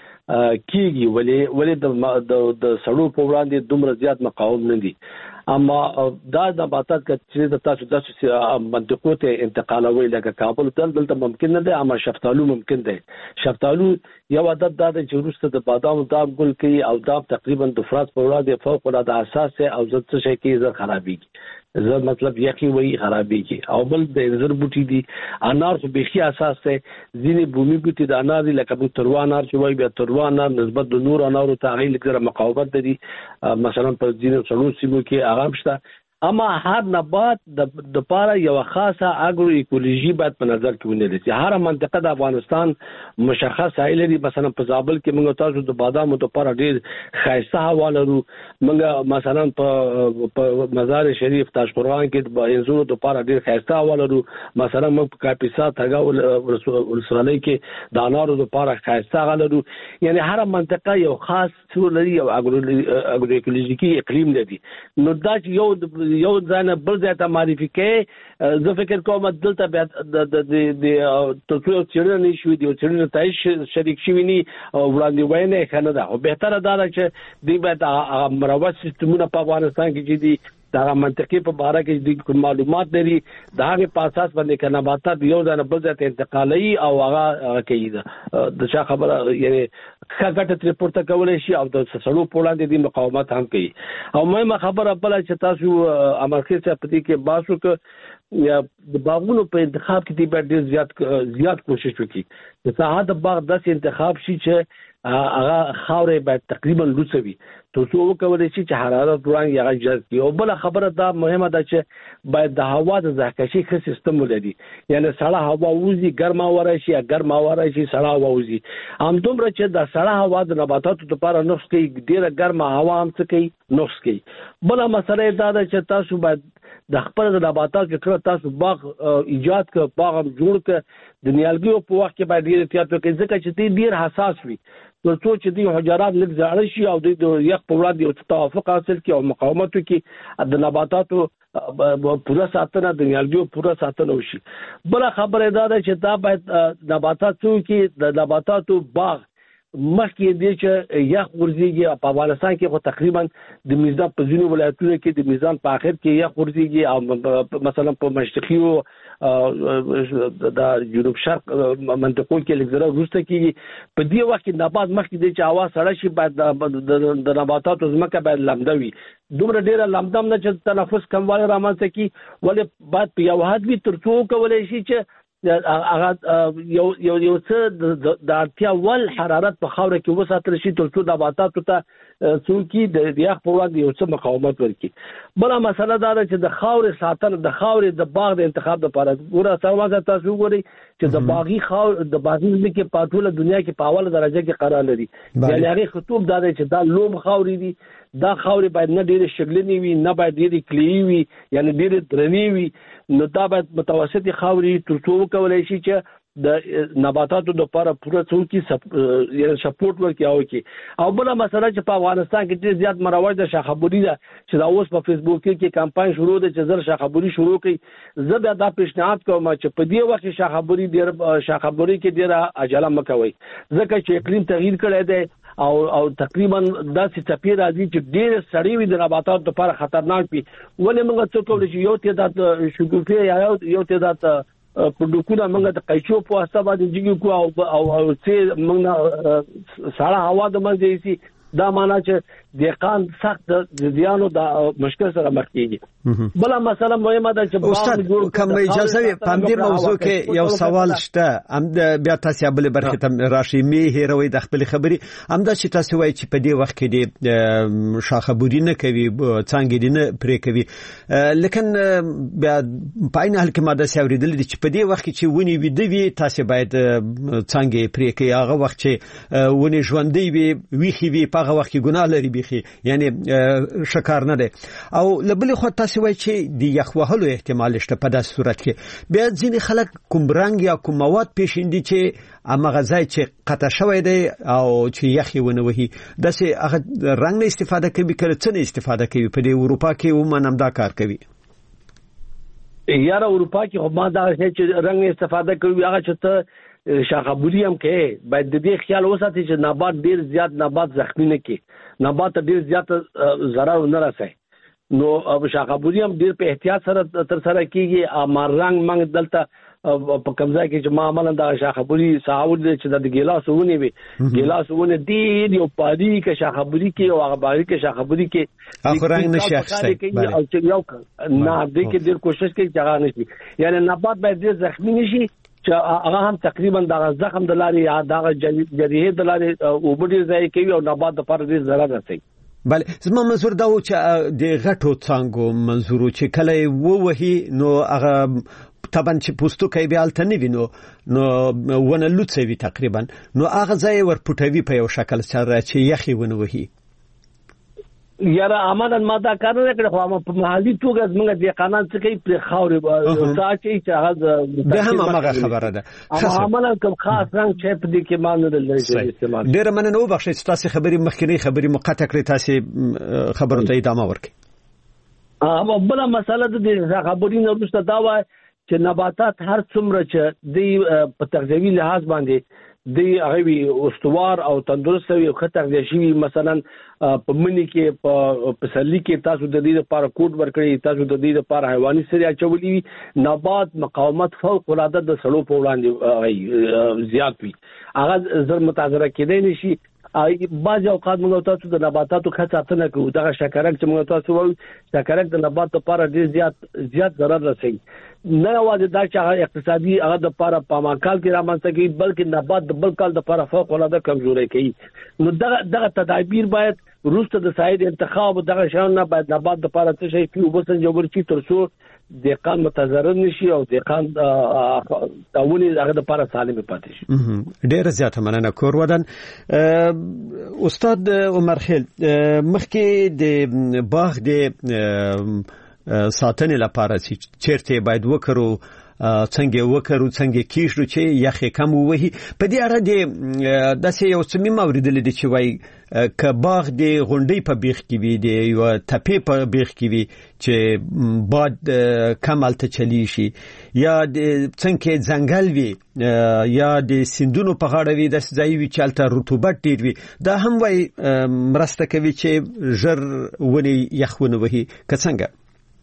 Speaker 4: کیږي ولې د سړو په وړاندې دومره زیات مقاوم نه دي. اما دا نباتات چې تاسو د منطقو ته انتقالوي لکه کابل دلته ممکن نه ده اما شفتالو ممکن ده. شفتالو یو عادت دا چې وروسته د بادام داب ګل کوي او دا تقریبا د افراط په وړاندې فوق العاده اساس او څه شي کې زر خرابېږي زر مطلب یخي وي خرابېږي. او بل د انځر بوټي دي انار خو بيخي اساس ته ځینې بومي بوټي د انار لکه تروا انار چې وایي بیا تروا انار نسبت د نور انارو ته غیر لږه مقاومت دي مثلا په ځینې څلور سیمو کې آرام شته. اما هر نبات د پاره یو خاصه اګرو ایکولوژي باید په نظر کې ونیول شي. هر منطقه د افغانستان مشخص هاي لري. مثلا په زابل کې موږ تاسو د بادامو د پاره ډیر خاصه هوا لرو. موږ مثلا په مزار شریف تاشقرغان کې د انځورو د پاره ډیر خاصه هوا لرو. مثلا موږ په کاپیسا تاګاو ولسوالۍ کې د انارو د پاره خاصه هوا لرو. یعنی هر منطقه یو خاص څه لري او اګرو ایکولوژیکي اقلیم لري. نو دا یو ځای بل ځای ته معرفي کې زه فکر کوم دلته بیا د تاسو چیرې نه شوې دی چیرې ته شریک شوی ني وړاندې وینه کنه دا او به تر دا چې دی به مروج سیستمونه په افغانستان کې چې دي دا منطقي په باره کې د معلومات لري دا هغه په اساس باندې کنه نباتات یو ځای نه بل ځای ته انتقالي او هغه کوي د چا خبره یعنی ښه ګټه پورته کولای شي او د سړو په وړاندې د مقاومت هم کوي او مهمه خبره بل چې تاسو امرخي څخه پدې کې باسو ک یا د باغونو په انتخاب کې دی باید زیات کوشش وکړي چې ساحه د باغ داسې انتخاب شي چې هغه خاورې باید تقریبا لوڅوي ترڅو وکولای شي چې حرارت وړاندې هغه جذب کړي او بل خبره دا مهمه ده چې باید د هوا د زهکشي ښه سیستم ولري یعنی سړه هوا وځي ګرمه هوا راشي ګرمه هوا راشي سړه هوا وځي همدومره چې د سړه هوا د نباتاتو لپاره نقص کوي ډیره ګرمه هوا هم څه کوي نقص کوي بل مسله دا ده چې تاسو باید د خپل د نباتاتو کړه تاسو باغ ایجاد کړ باغ هم جوړ کړ د نیالګیو په وخت کې باید ډیر احتیاط وکړئ ځکه چې دې ډیر حساس وي ترڅو چې د حجرات لږ زاړه شي او د یخ په وړاندې یو توافق حاصل کړي او مقاومت وکړي د نباتاتو پوره ساتنه د نیالګیو پوره ساتنه وشي بل خبره دا ده چې دا باید نباتاتو کې د نباتاتو باغ مخکې دی چې یخ ورزيږي په افغانستان کې خو تقریبا د میزان په ځینو ولایتونو کې د میزان په اخر کې یخ ورزيږي او مثلا په مشرقي او د جنوب شرق منطقو کې لږ وروسته کېږي په دې وخت کې نبات مخکې دی چې هوا سړه شي باید د نباتاتو ځمکه باید لمده وي دومره ډیره لمدم نه چې تنفس کموالی رامنځته کړي ولې باید په یو حد وي ترڅو وکولای شي چې هغه یو څه د اړتیا ول حرارت په خاور کې وساتل شي ترڅو د نباتاتو ته څوکي د یخ په وړاندې یو څه مقاومت ورکړي بل مسله دا ده چې د خاور ساتنه د خاور د باغ د انتخاب لپاره ګوره تاسو وګورئ چې د باغی خاور د باغی کې په ټوله دنیا کې په اوله درجه کې قرار لري یعنی هغه خطوب دا ده چې دا لوم خاوري دي دا خاوري باید نه ډېر شګلنی وي نه باید ډېر کلی وي یعنی ډېر درنی وي نو دا باید متوسطي خاوري ترڅو کولای شي چې د نباتاتو لپاره پوره څوکي یعنی سپورټ ورکړي او بل مسله چې په افغانستان کې ډېر زیات مروج د شاخبوري ده چې دا اوس په فیسبوک کې کمپاین شروع ده چې زر شاخبوري شروع کړي زه بیا دا پیشنهاد کوم چې په دې وخت شاخبوري کې ډېر عجله مکوي ځکه چې اقلیم تغییر کړی دی او تقریبا داسې څپې راځي چې ډېر سړې وي د نباتاتو لپاره خطرناک وي ولې موږ څه کولی شو یو تعداد شګوفې یا یو تعداد پروډکټونه موږ د قیچو په واسطه باندې جګو کو او چې موږ سړه هوا د منځ شي دا معنا چې دهقان سخت د زیانو د مشکل سره مخ کیږي بل مسله مهمه ده چې
Speaker 3: استاد کوم اجازه په دې موضوع کې یو سوال شته ام بیا تاسو بل برخه ته راشي می هیروي د خپل خبري ام دا چې تاسو وایي چې په دې وخت کې د شاخبوري نه کوي څنګه دي نه پرې کوي لیکن بیا په عین حال کې ماده ساوریدل چې په دې وخت کې چې ونی وي دی تاسو باید څنګه پرې کوي هغه وخت چې ونی ژوندۍ وي وی په هغه وخت کې ګناه لري بيخي یعنی شکار نه ده او لبل خو تاسو وایي چې د یخ وهلو احتمال شته په داسې صورت کې بیا ځینې خلک کوم رنګ یا کوم مواد پیښیندي چې امغه ځای چې قطع شوی دی او چې یخ ونه وهي داسې هغه رنګ نه استفاده کوي کله څه نه استفاده کوي په دې اروپا کې ومنم دا کار کوي
Speaker 4: یاره اروپا کې خو ما دا چې رنګ استفاده کوي هغه چې شاخبوري هم کې باید د دې خیال وساتي چې نبات ډیر زیات نبات زخمی نه کې نبات ډیر زیات ضرر نه رسي نو شاخبوري هم ډیر په احتیاط سره تر سره کیږي امر رنگ منګ دلته په کمزای کې چې معاملې د شاخبوري ساول چې د ګیلاسونه وي ګیلاسونه ډیر یو پادي کې شاخبوري کې او هغه باندې کې شاخبوري کې
Speaker 3: اخر رنگ نشي اخستای
Speaker 4: او چې یو نه دې کې ډیر کوشش کوي چې هغه نشي یعنی نبات باید ډیر زخمی نشي چې هغه هم تقریبا د زخم د لارې یا د جریحه د لارې وبډي ځای کوي او نبات د پر ډیر ضرر رسي
Speaker 3: بله زما منظور دا و چې د غټو څنګه منظور چې کله ووهي نو هغه طبعا چې پوستو کوي بیا الټنیوي نو ونه لوڅوي تقریبا نو هغه ځای ورپټوي په یو شکل سره چې یخي ونه وهي
Speaker 4: یاره عملاً ما دا کار نه کړی خو په محلي توګه زموږ د قانون څخه کوي پر خاورې ساعتي چې هغه
Speaker 3: د هم هغه خبره ده
Speaker 4: عملاً کوم خاص رنګ چې په دې کې مان نه لري استعمال
Speaker 3: ډیر مننه وبخښئ چې تاسو خبري مخکینی خبري مقطع کړی تاسو خبرو ته ادامه ورکړئ
Speaker 4: بل مسله د خبري نه وروسته دا وای چې نباتات هر څومره چې د په تغذیوي لحاظ باندې دی هغه استوار او تندرست وي او خطر دي شي مثلا په منی کې په پسلی کې تاسو د دې لپاره کوډ ورکړي تاسو د دې لپاره حیواني سری اچولي نبات مقاومت فوق العاده د سړو په وړاندې زیات وي هغه زر متاثر کېدای نشي بعض اوقات موږ تاسو د نباتاتو خاصاتنه کوو دا شکرک چې موږ تاسو وایو شکرک د نبات لپاره ډیر زیات ضرر رسوي نه واځي دا چې اقتصادي هغه د لپاره پاماکال کې رامنځته کوي بلکې نبات د بل کال د لپاره فوق العاده کمزوري کوي نو دغه تدابیر باید روسته د ساید انتخاب دغه شان نه باید نبات د لپاره څه شي کې وبسن جوړ شي ترڅو دهقان متضرر نشي او دهقان داوني هغه د لپاره سالم پاتې شي
Speaker 3: ډیر زیات مننه کور ودان استاد عمر خیل مخکې د باغ د ساتنې لپاره چیرته باید وکړو څنګه وکړو څنګه کیشو چې یخ کم وهي په دې اړه د داسې یو څه مې اوریدل دي چې وای ک باغ د غونډې په بیخ کې وي د یو تپې په بیخ کې وي چې باد کمال ته چلی شي یا د څنګه ځنګل وي یا د سیندونو په غاړه وي د ځای وي چې الته رطوبت ډیر وي دا هم وای مرسته کوي چې ژر ونی یخونه وهي که څنګه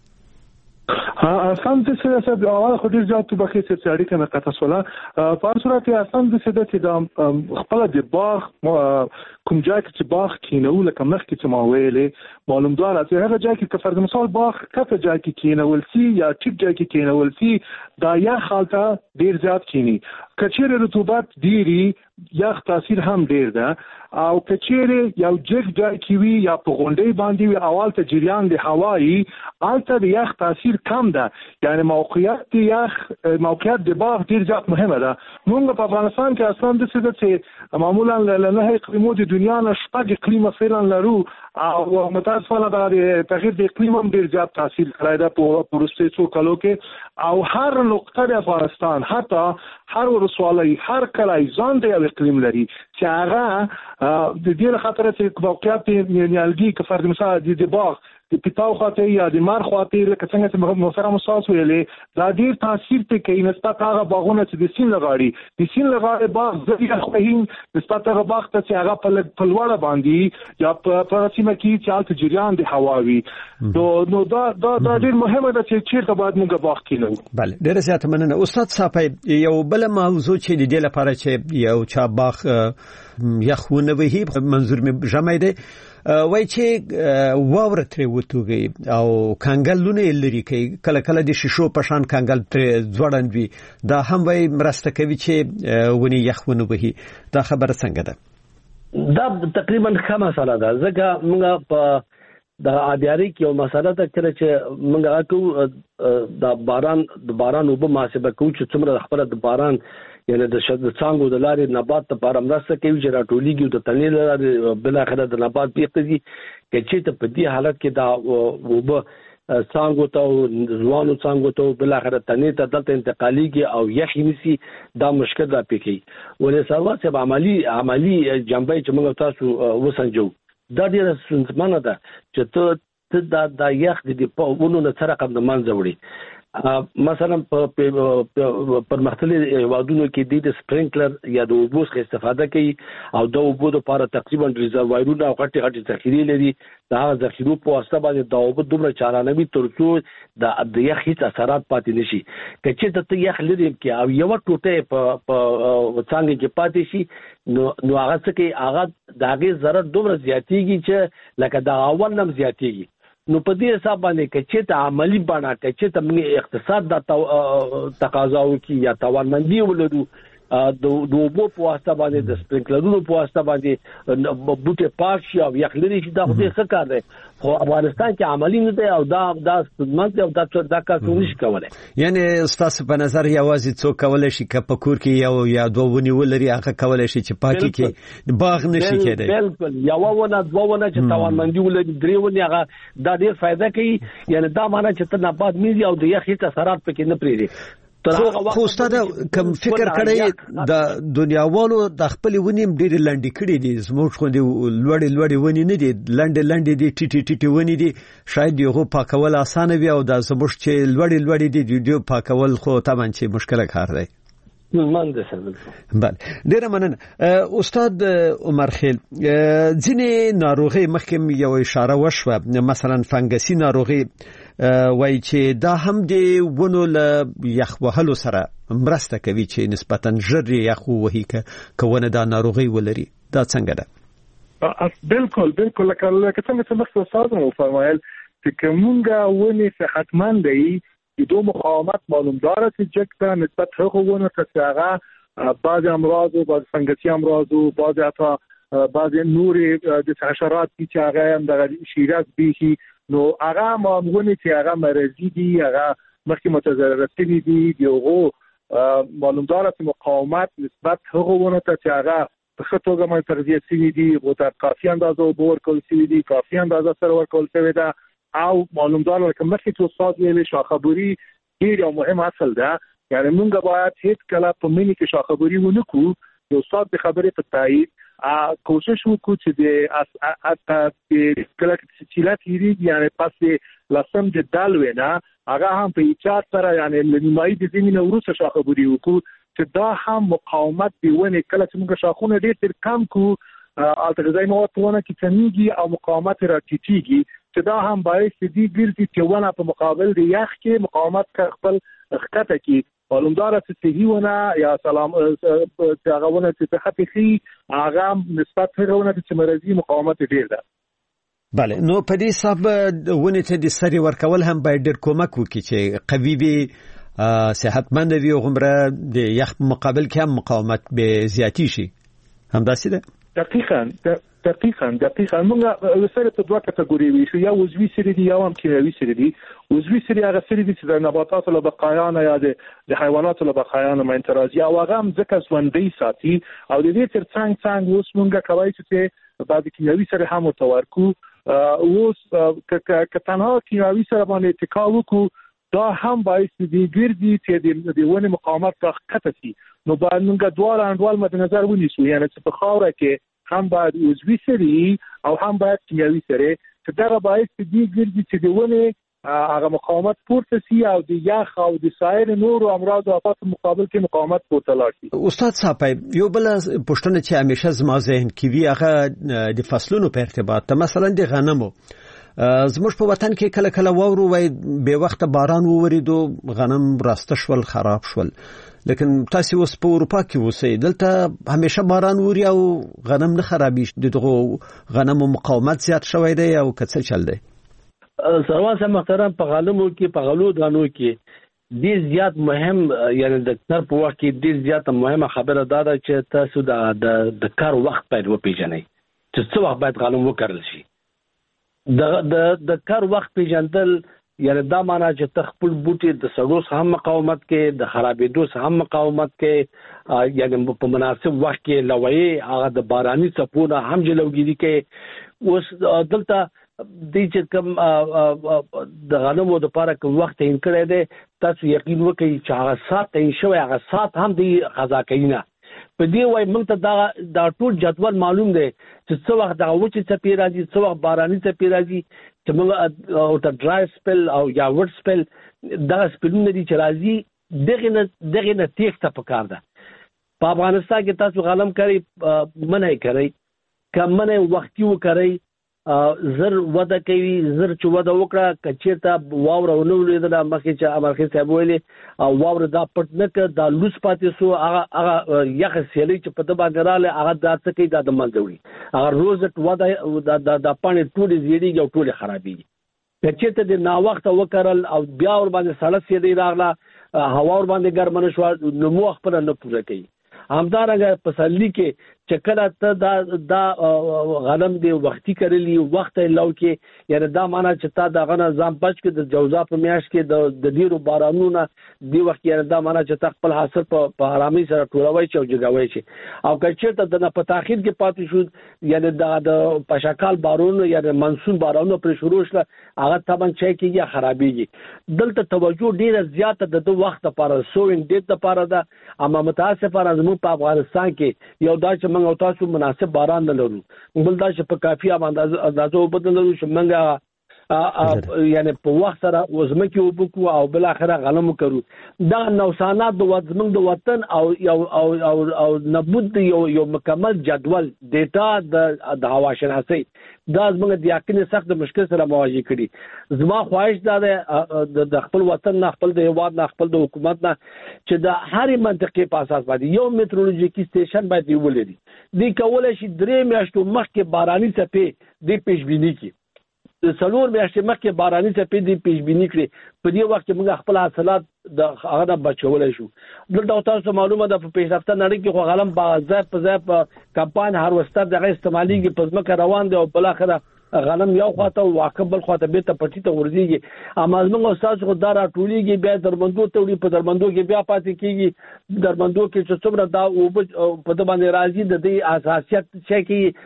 Speaker 5: اسان د سیاست د اول خو ډیر ځات په کې چې اړیکه مې قطع سواله په صورت اسان د سیاست د خپل د باغ کوم ځای چې باغ کینو لکه مخکې چې ما ویلې معلوم دار چې هغه ځای کې فرض مثال باغ کته ځای کې کینول سي یا ټیپ ځای کې کینول سي دا یا حالت ډیر زیات کینی کچېره رطوبت ډیری یخ تاثیر هم ډیر ده او کچېره یو جګ ځای کې وي یا په غونډې باندې وي اول ته جریان د هوایی الته د یخ تاثیر کم ده یعنی موقعیت د باغ ډیر زیات مهمه ده موږ په افغانستان کې اصلا د څه چې معمولا له اقلیمو د دنیا نه شپږ اقلیم فعلا لرو او متاسفانه د تغییر د اقلیم هم ډیر زیات تاثیر کړی ده په وروستي څو کالو کې او هر نقطه د افغانستان حتی هر ولسوالۍ هر کلی ځان د اقلیم لري چې هغه د دې خاطر چې موقعیت نیالګي که فرض مثال د باغ د پیتاو خاطر یا د مار خاطر لکه څنګه چې محترم استاد ویلې دا ډیر تاثیر ته کوي نسبت هغه باغونه چې د سین لغاړي باغ ځکه خو نسبت هغه باغ ته چې هغه په لوړه باندې یا په سیمه کې چې الته جریان د هواوي نو دا ډیر مهمه ده چې چیرته باید موږ باغ کینو
Speaker 3: بله ډیر زیات مننه استاد صاحب یو بل موضوع چې د دې لپاره چې یو چا باغ یخونه وهي منظور مې جمع دی وای چې واوره ترې وتوږي او کانګلونه لري کوي کله کله د شیشو په شان کانګل ترې ځوړند وي دا هم وای مرسته کوي چې ونی یخونه وهي دا خبره څنګه ده
Speaker 4: دا تقریبا ښه مسله ده ځکه موږ په د اداري کې یو مسله ده چې موږ کوو د باران وب محاسبه کوو چې څومره خبره د باران یعنی د څنګه د لارې نبات لپاره مرسته کوي چې راټولېږي د تنې لاره بل اخر د نبات پیښتي چې ته په دې حالت کې دا وب څنګه ته ځوانو څنګه ته بل اخر تنې ته دلته انتقاليږي او یخي نسی دا مشکل را پیښي ولې سره چې عملی جنبه چې موږ تاسو وسنجو دا ډیره ستونزمنه ده چې ته دا یخ د په ونه سره قد منځ وړي مثلا پر مختلف وادونو کې د سپرینکلر یا د اوبو څخه استفاده کوي او د اوبو لپاره تقریبا ریزروایرونه او غټي ذخیرې لري دا ذخیرو په واسطه باندې د اوبو دومره چارانوي ترڅو د یخ هیڅ اثرات پاتې نشي کچې ته یخ لري کې او یو ټوټه په څنګه کې پاتې شي نو هغه څه کې هغه داغه ضرر دومره زیاتېږي چې لکه د اول نم زیاتېږي نو په دې حساب باندې چې ته عملی بڼه چې ته موږ اقتصاد د تقاضا وکي یا توانمندي ولرو د اوبو په واسطه باندې د سپرینکلرونو په واسطه باندې بوټي پاک شي او یخلري شي دا خو څه کار دی خو افغانستان کې عملی نه دی او دا ستونزمن دی او دا کار نشي کولای
Speaker 3: یعنی تاسو په نظر یوازې څوک کولای شي چې په کور کې یو یا دوه ونی ولري هغه کولای شي چې پاکي کې باغ نشي کېدای
Speaker 4: بالکل یو ونه دوه ونه چې توانمندي ولري درې ونی هغه دا ډیر فائدہ کوي یعنی دا معنی چې ته نبات میږي او د یخ هیڅ اثرات پکې نه پریږي
Speaker 3: خو استاد کوم فکر کړی د دنیاوالو د خپل ونیم ډېر لاندې کړي دي زموږ خو د لوړ ونی نه دي لاندې دي ټیټي ونی دي شاید یو پاکول اسانه وي او د زموږ چې لوړ دي پاکول خو طبعا چې مشکل کار دی
Speaker 4: ستونزمن دي سره.
Speaker 3: بله ډیره مننه استاد عمر خیل. ځینې ناروغي مخکې یو اشاره وشوه مثلا فنګسي ناروغي وای چې دا هم د ونو له یخ وهلو سره مرسته کوي چې نسبتاً ژر یخ وهي کونه دا ناروغي ولري. دا څنګه ده؟
Speaker 5: بالکل لکه څنګه چې مخکې استاد مو فرمایل چې کومه ونی صحتمند دی د مقاومت معلومدار چې جګه نسبت هغه ونه چې هغه بعض امراض او بعض فنګسي امراض او بعض نوري د حشرات چې هغه هم د شیراز به نو هغه معلومونه چې هغه مرضی دي هغه مخکې متضررتي دي دغه معلومدار چې مقاومت نسبت هغه ونه چې هغه په خطوګه مې تغذیه سوي دي او تر کافي اندازه اوبه ورکول سوي دي کافي اندازه سره ورکول سوي ده او معلومدار لکه مخکې چې استاد ویلي شاخبوري ډیر یو مهم اصل ده. یعنی موږ باید هیڅ کله په منی کې شاخبوري ونه کو یو استاد د خبرې په تایید کوشش وکړو چې د کله چې لات یری یعنی پاسې لاسم د دالوینا هغه هم په ایجاد سره یعنی لنیمای د زمينه ورسره شاخبوري وکړو چې دا هم مقاومت دیونه کله چې موږ شاخونه ډیر تر کم کو التغذیه مواد ونه کې کمیږي او مقاومت راټیټیږي چې دا هم باعث دي ګرځي چې ونه په مقابل د یخ کې مقاومت خپل خطه کې معلومدار چې صحیح ونه یا سلام هغه ونه چې صحت خي هغه نسبت هغه ونه چې مرضی مقاومت ډیر ده.
Speaker 3: بله نو په دې حساب ونه ته د سری ورکول هم باید ډیر کومک وکړي چې قوي وي صحتمند وي او غمره د یخ مقابل کې هم مقاومت به زیاتی شي. همداسې ده؟ دقیقاً موږ سره په دوه کټګوري ویشو یا عضوي سری دي یا هم کیمیاوي سری دي. عضوي سری هغه سری دي چې د نباتاتو له بقایانو یا د حیواناتو له بقایانو منځ راځي او هغه هم ځکه ژوندۍ ساتي او د دې ترڅنګ اوس موږ کوي چې بعد کیمیاوي سره هم متورکو اوس که تنها کیمیاوي سره باندې اتکا وکړو دا هم باعث دي ګرځي چې د ونې مقاومت راکته شي. نو باید موږ دواړه انډول مد نظر ونیسو یعنی چې په خاوره کې هم باید عضوي سری او هم باید کیمیاوي سری چې دا باعث دي ګرځي چې د ونې هغه مقاومت پورته شي او د یخ او د سایر نور امراض او آفات مقابل کې مقاومت پورته لاړ شي. استاد صاحب یو بل پوښتنه چې همیشه زما ذهن کې وی هغه د فصلونو په ارتباط مثلا د غنمو زموږ په وطن کې کله کله وورو وای به وخت باران ووریدو غنم راسته شول خراب شول لیکن تاسو اوس په اروپا کې اوسئ دلته همیشه باران ووري او غنم نه خرابېږي دغه غنمو مقاومت زیات شوی دی او کڅ چل دی.
Speaker 4: سروان محترم په غنمو کې په غلو دانو کې ډیر زیات مهم یعنی د کار په وخت کې ډیر زیات مهمه خبره ده چې تاسو د کار وخت باید وپیژنئ چې څو وخت باید غنم وکړل شي. د کار وخت پیژندل یعنی دا معنا چې تخپل بوټي د سړو سره هم مقاومت کې د خرابېدو سره هم مقاومت کې یعنی په مناسب وخت کې لوي هغه د باراني څپونه هم جلوګيري کې اوس دلته د چې کوم د غنمو د لپاره کوم وخت یې کړی دی تاسو یقین وکړئ چې هغه سات یې شوی هغه سات هم دی غذا کینه په دې وای موږ ته دا ټول جدول معلوم دی چې څو وخت دا وچې څپې راځي څو وخت باراني څپې راځي چې موږ او ته ډرای سپل او یا وټ سپل دا سپلونه دي چې راځي دغه نه تیښته پکار ده. په افغانستان کې تاسو غنم کوي منه کوي کم منه وختي وکړي زر ودا کوي زر چې ودا وکړه کچېرته واوره ونولېدل مخکې چې امرخي صاحب ویلي او واوره دا پټ نه کړ دا لوس پاتې سو هغه یخ سیلي چې په دبا ګراله هغه دا څه کوي دا د منځوي هغه روز ودا د پانی ټولې زیړي او ټولې خرابېږي. کچېرته د نا وخت وکړل او بیا ور باندې سړک سیلي راغله هوا ور باندې ګرمنه شو نو مو خپل نه پوره کوي. همدارنګه پسلی کې چې کله ته دا غنم دی وختي کړلی وخت لو کې یعنی دا معنا چې تا دا غنه ځم بچ کې د جوزا په میاش کې د ډیرو بارانونو دی وخت یعنی دا معنا چې تا خپل حاصل په آرامي سره ټولوي چې او جګوي شي او کچېرته د نه په تاخير کې پاتې شو یعنی دا د پشاکال بارونو یعنی منسون بارونو پر شروع شله هغه تمن چې کېږي خرابېږي. دلته توجه ډیره زیاته د وخت لپاره سوین ډیټ لپاره ده اما متاسفانه زموږ په افغانستان کې یو دا چې موږ او تاسو مناسب باران نه لرو بل دا چې په کافي اندازو بدل لرو چې موږ یعنی په وخت سره وزمکه وبکو او بل اخره غنم کړو دا نوسانات د وزمن د وطن او نبود یو مکمل جدول ډیټا د هوا شناسي دا زموږ د یقین سخت مشکل سره مواجه کړي زما خواهش دا د خپل وطن نه خپل د هیواد نه خپل د حکومت نه چې د هر منطقې په اساس باندې یو میټرولوژیکي سټیشن باندې ولري د کولای شي 3 میاشتو مخکې باراني څپې د پیشبینی کی د څلور میاشتې مخکې باراني څپې د پیشبینی کړي په دې وخت کې موږ خپل حاصلات د هغه بچولای شو دلته تاسو معلومه ده په پیشرفته نړۍ کې خو غلم په ځای کمپاین هاروستر دغه استعماليږي په ځمکه روان دي او بل اخره غنم یو خواته او واقبل خواته به ته پټی ته ورځيږي امازمن استاد خو دارا ټوليږي بیا درمندو ته وړي په درمندو کې بیا پاتې کیږي درمندو کې چې څومره دا او په د باندې راځي د دې اساسيت چې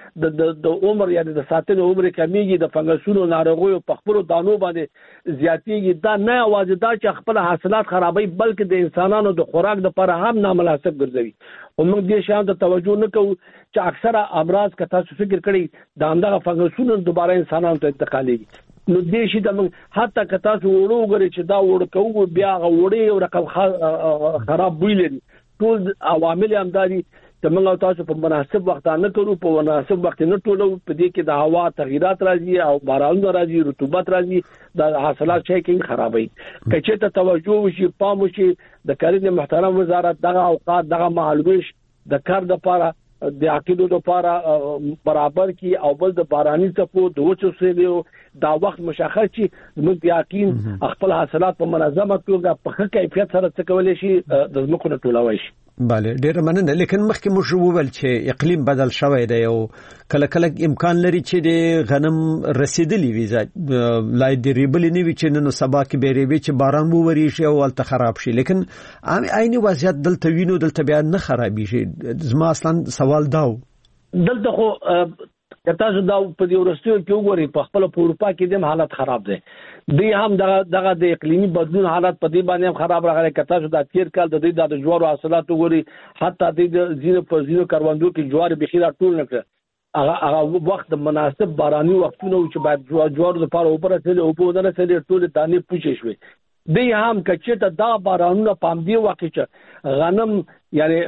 Speaker 4: کې د عمر یعنی د ساتنې عمر کمیږي د فنګسونو ناروغیو په خپل دانو باندې زیاتېږي دا نه اواز دا چې خپل حاصلات خرابوي بلکې د انسانانو د خوراک لپاره هم نامناسب ګرځوي او موږ دې شان ته توجه نه کوو چې اکثره امراض کته فکر کړي د همدغه فنګسونو دوباره انسانانو ته انتقالېږي نو دې شي د حتی کته وړو غري چې دا وړ کوو بیا غوړې او رقم خراب بوی لري ټول عوامل همداري چې موږ تاسو په مناسب وخت نه کړو په مناسب وخت نه ټولو په دې کې د هوا تغیرات راځي او بارانونه راځي رطوبت راځي د حاصلات شي کې خرابوي کچې ته توجه وشي پام وشي د کاري محترم وزارت دغه اوقات دغه معلومات د کار د لپاره د عقیدو لپاره برابر کی او بل د باراني څپو د وچو سیلو دا وخت مشخص شي موږ یقین خپل حاصلات په منظمه توګه په ښه کیفیت سره څکولای شي د زموږ نه ټولوي شي
Speaker 3: بله ډیر مننه لیکن مخکې موږ وویل چې اقلیم بدل شوی دی او کله کله امکان لري چې د غنم رسیدلی وي لای دی ریبل نه وي چې نن سبا کې به ریبي چې باران ووري شي او الته خراب شي لیکن عیني وضعیت دلته وینو دلته بیا نه خرابي شي زما اصلا سوال داو
Speaker 4: دلته خو تاسو دا په دې ورستیو کې وګورئ په خپل په اروپا کې د حالت خراب دي دوی هم دغه د اقلیمي بدلون حالت په دې باندې هم خراب راغلی کته شو د تیر کال د دې د جوارو حاصلات وګوري حتی د زینو په زینو کاروندو کې جوار بخیره ټول نه کړ هغه وخت مناسب باراني وختونه چې باید جوار لپاره اوپر ته او په دغه سره ټول دانې پوښې شوې دی هم کچته دا بارانونه پام دی وخت چې غنم یعنی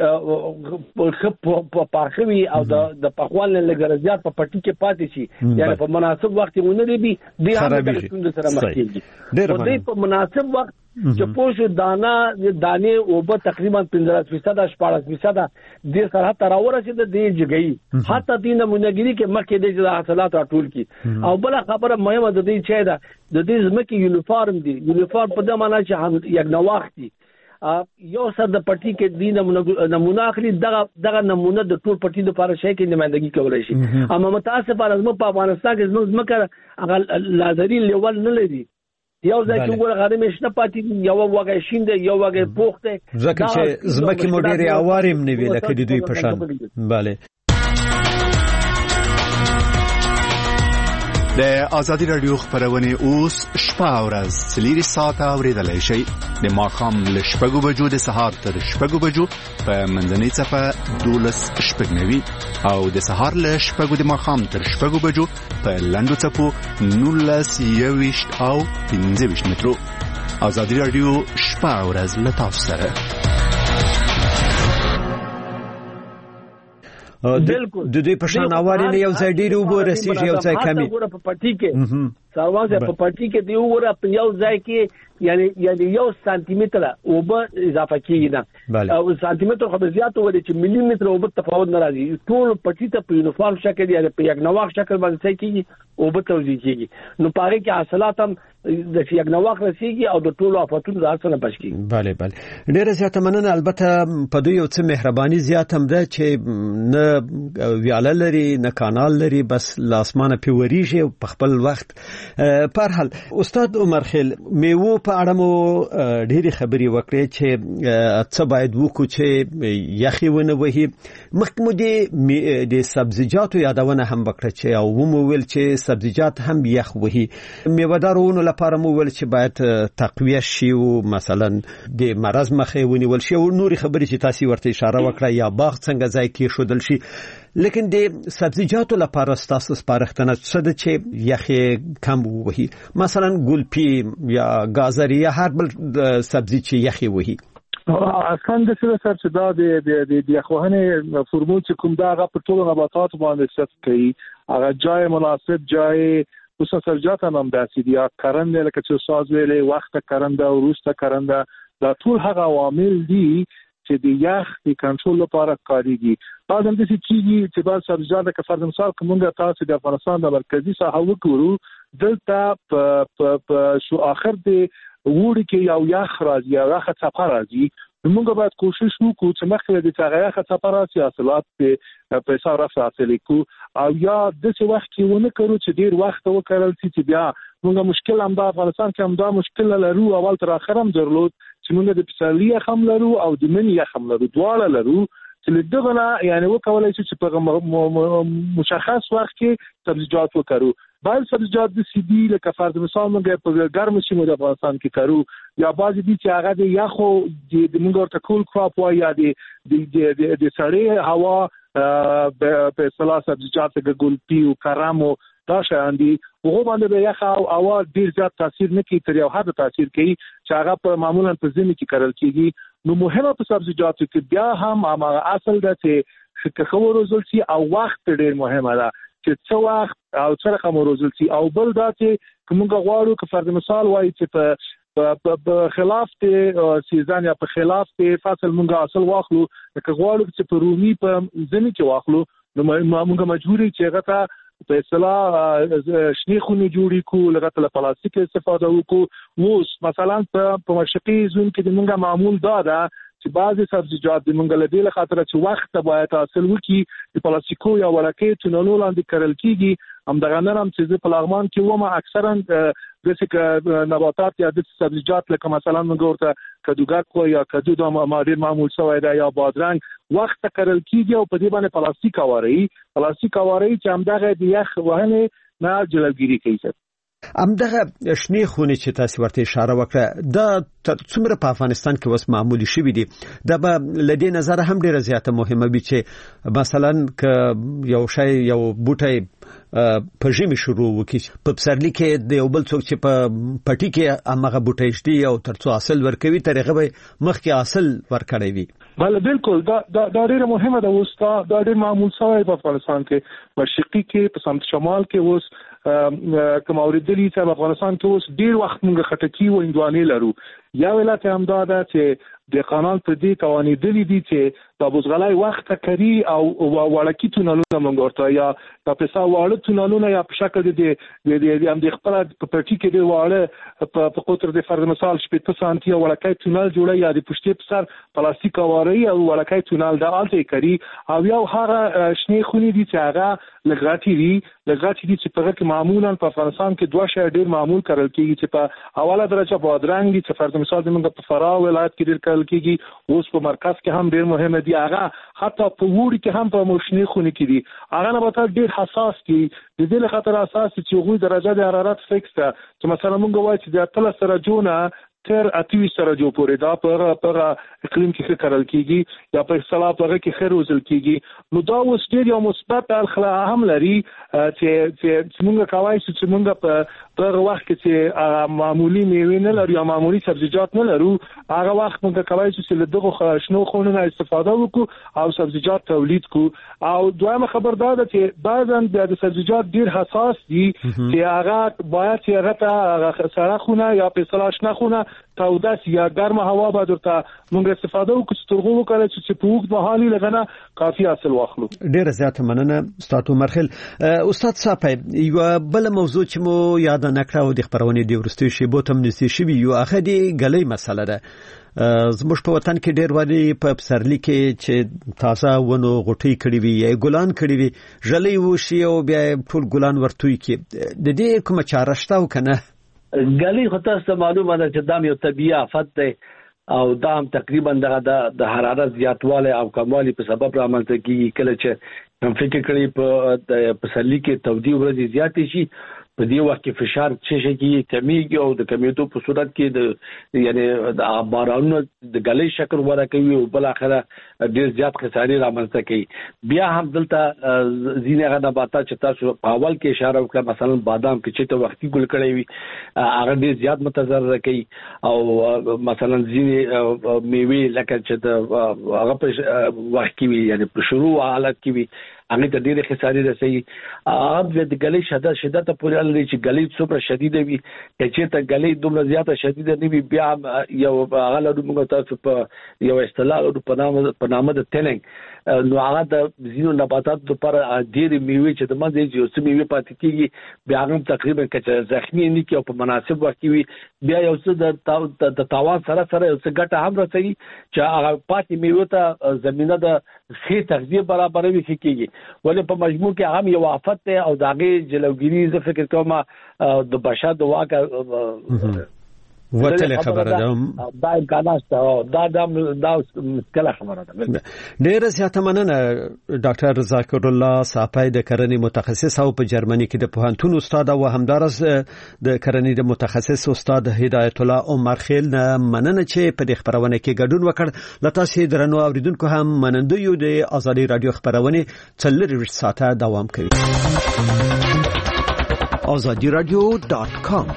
Speaker 4: په پاخوي او د پخوال لګرزيات په پټي کې پاتې شي یعنی په مناسب وخت ونه دی هم د سره مخ کیږي په دې په مناسب وخت چې پوښ دانه او په تقریبا 15% 14% د سره تر ورسید د جګي حتی د نمونګری کې مخکې د حاصلات راټول کی او بل خبره مهمه د دې چې دا د دې زمکه یونیفارم دي یونیفارم په د معنا چې یک نواختي یو سر د پټي کې د نمونه اخلي دغه نمونه د ټول پټي لپاره شي کې نمائندګي کولای شي اما متاسفانه زموږ په افغانستان کې زموږ هغه لازري لیول نه لري یو ځکه وګوره غره مشنه پاتې یو وګه شینده یو وګه پوخته
Speaker 3: ځکه چې زمکه مډيري اوارم نه ویل کړي دوی په شان bale
Speaker 2: د ازادي رادیو خبرونه اوس شپه او ورځ سلیری ساعت اوریدلای شي د ماخام ل شپږو بجو د سهار تر شپږو بجو په منځنۍ صفه 12 شپږنوي او د سهار ل شپږو د ماخام تر شپږو بجو په لندو صفو 19 او 15 مترو ازادي رادیو شپه او ورځ ل تاسو سره
Speaker 3: د دوی په شان اوارینه یو ځای ډیر وبورسیږي یو ځای کمی
Speaker 4: په پټی کې ساروازه په پټی کې دی وګوره په یو ځای کې یعنی یو سانتي متر او به اضافه کیږي نه او سانتي متر خو به زیات ولې چې ملي متر او به تفاوت نه راځي ټول پټی ته په یونیفارم شکل یا په یک نواخ شکل باندې کیږي او به توزیع کیږي نو پاره کې حاصلات هم د یک نواخ رسیږي او د ټولو افتونو ځانه بچ کیږي
Speaker 3: bale ډیره زیاته مننه البته په دوی یو څه مهرباني زیات هم ده چې نه ویاله لري نه کانال لري بس لاسمانه پیوریږي په خپل وخت په هر حال استاد عمر خیل میوه په اړه مو ډېری خبرې وکړې چې څه باید وکړو چې یخي ونه وهي مخکې د سبزیجاتو یادونه هم وکړه چې او مو ویل چې سبزیجات هم یخ وهي میوه‌دارونو لپاره مو ویل چې باید تقویه شي او مثلا د مرض مخه ونیول شي او نوري خبرې چې تاسو ورته اشاره وکړه یا باغ څنګه ځای کې شودل شي لیکن د سبزیجاتو لپاره تاسو سپارښتنه څه ده چې یخې کم وهي، مثلا ګلپي یا گازري یا هر بل سبزی چې یخې وهي؟
Speaker 5: اصلا د څه سره چې دا د یخوهنې فرمول چې کوم دا هغه په ټولو نباتاتو باندې ست کوي، هغه جای مناسب جای خصوصا سبزیجات هم داسې دي، یا کرنده لکه چې استاد ویلې وخت کرنده او وروسته کرنده، دا ټول هغه عوامل دي چې د یخ د کنټرول لپاره کاریږي. بعضی د چیزې چې بعض سبزیجات لکه فرض مثال کومه تاسو د افغانستان د مرکزی ساحه وګورو، دلته په شو اخر د وړي کې یو یخ راځي یا یخ څپه راځي، موږ باید کوشش وکړو چې مخکې د تغییر څپه راځي حاصلات په حساب حاصل کو، او یا د څه وخت کې ونه کړو چې ډیر وخت وکړل چې بیا موږ مشکل هم د افغانستان کې هم دا مشکل لرو، اول تر اخر هم درلود چې موږ د پسرلي هم لرو او د مني هم لرو، دواړه لرو چې دغه نه یعنی وکولای شي چې په مشخص وخت کې سبزیجات وکړو. بعض سبزیجات د سیدی لکه فرض مثال موږ په ګرم سیمو د افغانستان کې کارو، یا بعضی دي چې هغه د یخو د موږ ورته کول کراپ وای یا د سړې هوا په اصطلاح سبزیجات د ګلپي او کرامو دا شان دي، هغه باندې د یخ او هوا ډیر زیات تاثیر نه کوي، تر یو حد تاثیر کوي چې هغه په معمولا په ځینې کې کارل کیږي. نو مهمه په سبزیجاتو کې بیا هم هغه اصل ده چې خو روزل شي او وخت ډیر مهمه ده چې څو وخت او څه رقم روزل شي، او بل دا چې کومه غواړو که فرض مثال وایي چې په خلاف ته سیزن یا په خلاف ته فصل مونږه اصل واخلو، که غواړو چې په رومي په ځینې کې واخلو نو مونږه مجبوري چې هغه په اصطلاح شنی خونې جوړې کو، لغت له پلاستیک استفاده وکړو. اوس مثلا په مشرقي زون کې د مونږه معمول دا ده چې بعضی سبزیجات د مونږ له دې خاطر چې وخت باید حاصل وکړي د پلاستیکو یا ورقې تونلو لاندې کرل کیږي، هم دغه نرم چې په لغمان کې ومه اکثرا د نباتات یا د سبزیجات لکه مثلا موږ ورته کدوګک یا کدو د ماډر معمول شوی دی یا بادرنګ وخت کرل کیږي او په دې باندې پلاستیک اواري چې هم دغه د یخ وهنه نه جلوګیری کوي.
Speaker 3: همدغه شنې خونې چې تاسو ورته اشاره وکړه دا څومره په افغانستان کې وس معمولی شوی دي، دا به لدې نظر هم ډیره زیاته مهمه وي چې مثلا ک یو شی یو بوټی په ژمي شروع وکړي، په پسرلي کې د یو بل څوک چې په پټي کې هغه بوټی شتي او ترڅو حاصل ورکوي طریقه به مخکې حاصل ورکړي وي.
Speaker 5: بله بالکل دا ډیره مهمه ده. اوس دا ډیر معمول شوی په افغانستان کې، مشرقي کې په سمت شمال کې اوس کوم اوریدلی چې په افغانستان کې اوس ډیر وخت موږ خټکی و اندوانې لرو. یا ولایت هم دا ده چې د قانون پر دې توانیدلی دي چې د بوزغلای وخت کوي او وړکی تونلونه موږ ورته یا په پیسه واړه تونلونه یا په شکل د هم د خپل په پټی کې دی واړه په قطر د فرض مثال 7 سانتي وړکی تونل جوړي یا د پښتې په سر پلاستیک واري او وړکی تونل د الته کوي، او یو هغه شنې خونې دي چې هغه لګاټي دي چې په هغه معمولا په افغانستان کې دوه شی ډیر معمول کړل کیږي چې په اوله درجه بادرنګ دي چې فرض مثال د موږ په فراه ولایت کې ډیر کړل کیږي، اوس په مرکز کې هم ډیر مهمه دي، هغه حتی په وړي کې هم په مشنې خونې کې دي، هغه نباتات ډیر حساس دي. د دې لپاره اساس چې هغوی درجه د حرارت فکس ده چې مثلا موږ وایو چې د 13 درجو تر 28 درجو پورې دا پر اقلیم کې کارل کیږي یا په اصطلاح هغه کې خیر وزل کیږي. نو دا اوس ډیر یو مثبت اړخ هم لري چې موږ کوای شو چې موږ په وخت کې چې معمولی میوه نه لرو یا معمولی سبزیجات نه لرو، هغه وخت موږ کوای شو چې له دغه شنو خونو نه استفاده وکړو او سبزیجات تولید کو. او دویمه خبر دا ده چې بعضن د سبزیجات ډیر حساس دي چې هغه باید چې هغه سره خونه یا په اصطلاح شنه خونه تودس یا ګرمه هوا به درته موږ استفاده وکړو چې ترغو وکړو چې په وخت مهالي لغنه کافي حاصل واخلو.
Speaker 3: ډیره زیاته مننه استاد مرخل. استاد صاحب یو بل موضوع چې مو یاد نکړه او د خبرونه دی ورستي شی بوتم نسی شی یو اخه دی غلې مسله ده. زموږ په وطن کې ډیر وادي په پسرلی کې چې تازه ونو غټي کړي وي یا ګلان کړي وي ژلې وشي او بیا ټول ګلان ورتوي کې د دې کومه چاره شته او کنه؟
Speaker 4: غلې خو تاسو معلومه ده چې دام یو طبيعي آفت دی او دام تقریبا د حرارت زیاتواله او کموالی په سبب رامنځته کیږي. کله چې هم فکر کړی په پسرلی کې تودي ورځې زیاتې شي په دې وخت کې فشار چې شي کمیږي او د کمیدو په صورت کې د یعنی د بارانونو د غلې شکل وره کوي او بل اخره ډیر زیات خسارې رامنځته کوي بیا هم دلته ځینې غنباتات چې تاسو په اول کې اشاره وکړه مثلا بادام کې چې ته وختي ګل کړی وي هغه ډیر زیات متضرر کوي او مثلا ځینې میوه لکه چې د هغه په وخت کې وي یعنی په شروع حالت کې وي هغه ته ډېر خسارې رسي عام د غلې شدت پورې لري چې غلې څومره شدید وي چې ته غلې دومره زیاته شدید نه وي بیا یو هغه له موږ تاسو په یو اصطلاح په نامه د تننګ نو هغه د زینو نباتات لپاره ډېر میوه چې د منځ یو څه میوه پاتې کیږي بیا هم تقریبا کچ زخمی نه کی او په مناسب وخت کې بیا یو څه د تاوان سره یو څه ګټه هم رسېږي چې هغه پاتې میوه ته زمينه د ښه تغذیه برابروي کیږي ولې په مجموع کې هم یو آفت ده او داغه جلوګیری زه فکر کوم د بشر د واقع
Speaker 3: وته خبره ده
Speaker 4: دا امکانات دا مشکله خبره ده
Speaker 3: ډیر زیاته مننه ډاکټر ذاکر الله صافی د کرنې متخصص او په جرمني کې د پوهنتون استاد او همدارس د کرنې د متخصص استاد هدایت الله عمر خیل نه مننه چې په دې خبرونه کې ګډون وکړ لته سي درنو اوریدونکو هم مننده یو د ازادي رادیو خبرونه 24 ساعته دوام کوي azadiradio.com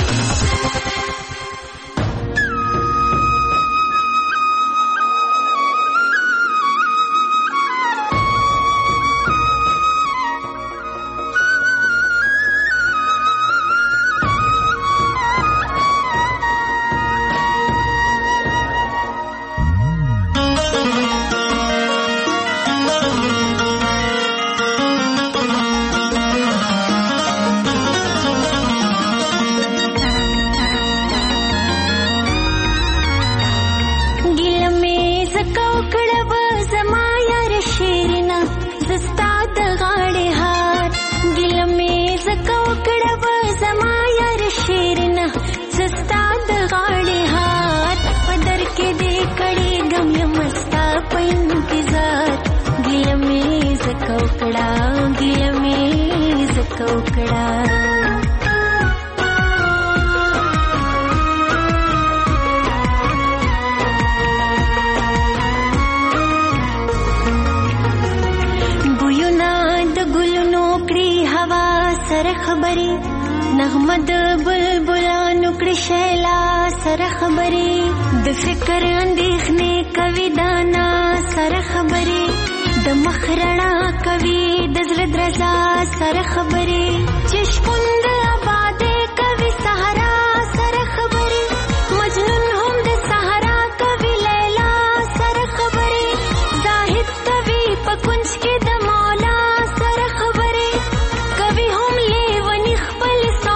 Speaker 7: نغمد بلبلانو کرشیلا سر خبری د فکر اندیخنے کوي دانا سر خبری د مخرنا کوي د زړه درزا سر خبری چشپوند آباد کوي صحرا سر خبری مجنون هم د صحرا کوي لیلا سر خبری زاهد کوي پکونج کې د مولا سر خبری کوي هم لیونی خپل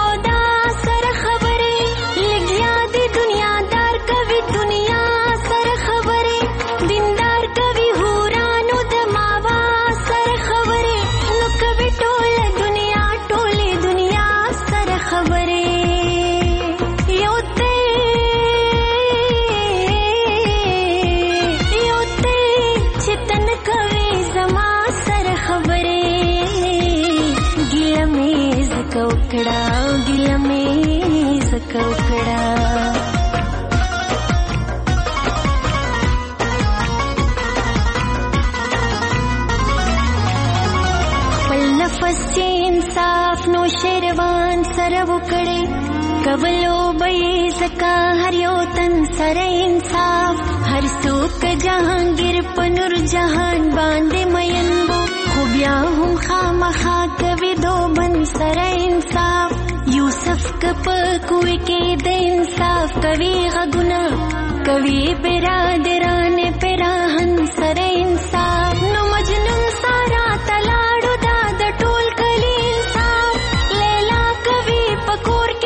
Speaker 7: کولو بې زکا هر یو تن سره انصاف هر څوک جهانگیر پنور جهان باندې مینبو خو بیا هم خامخا کوي دو بن سره انصاف یوسف کپ کوي کې د انصاف کوي غنا کوي برادران پراهن سره انصاف نو مجنون سارا تلاړو دا د ټول کلی انصاف لیلا کوي پکور کې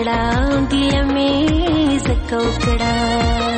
Speaker 7: کړه ګیله مې زکه وکړه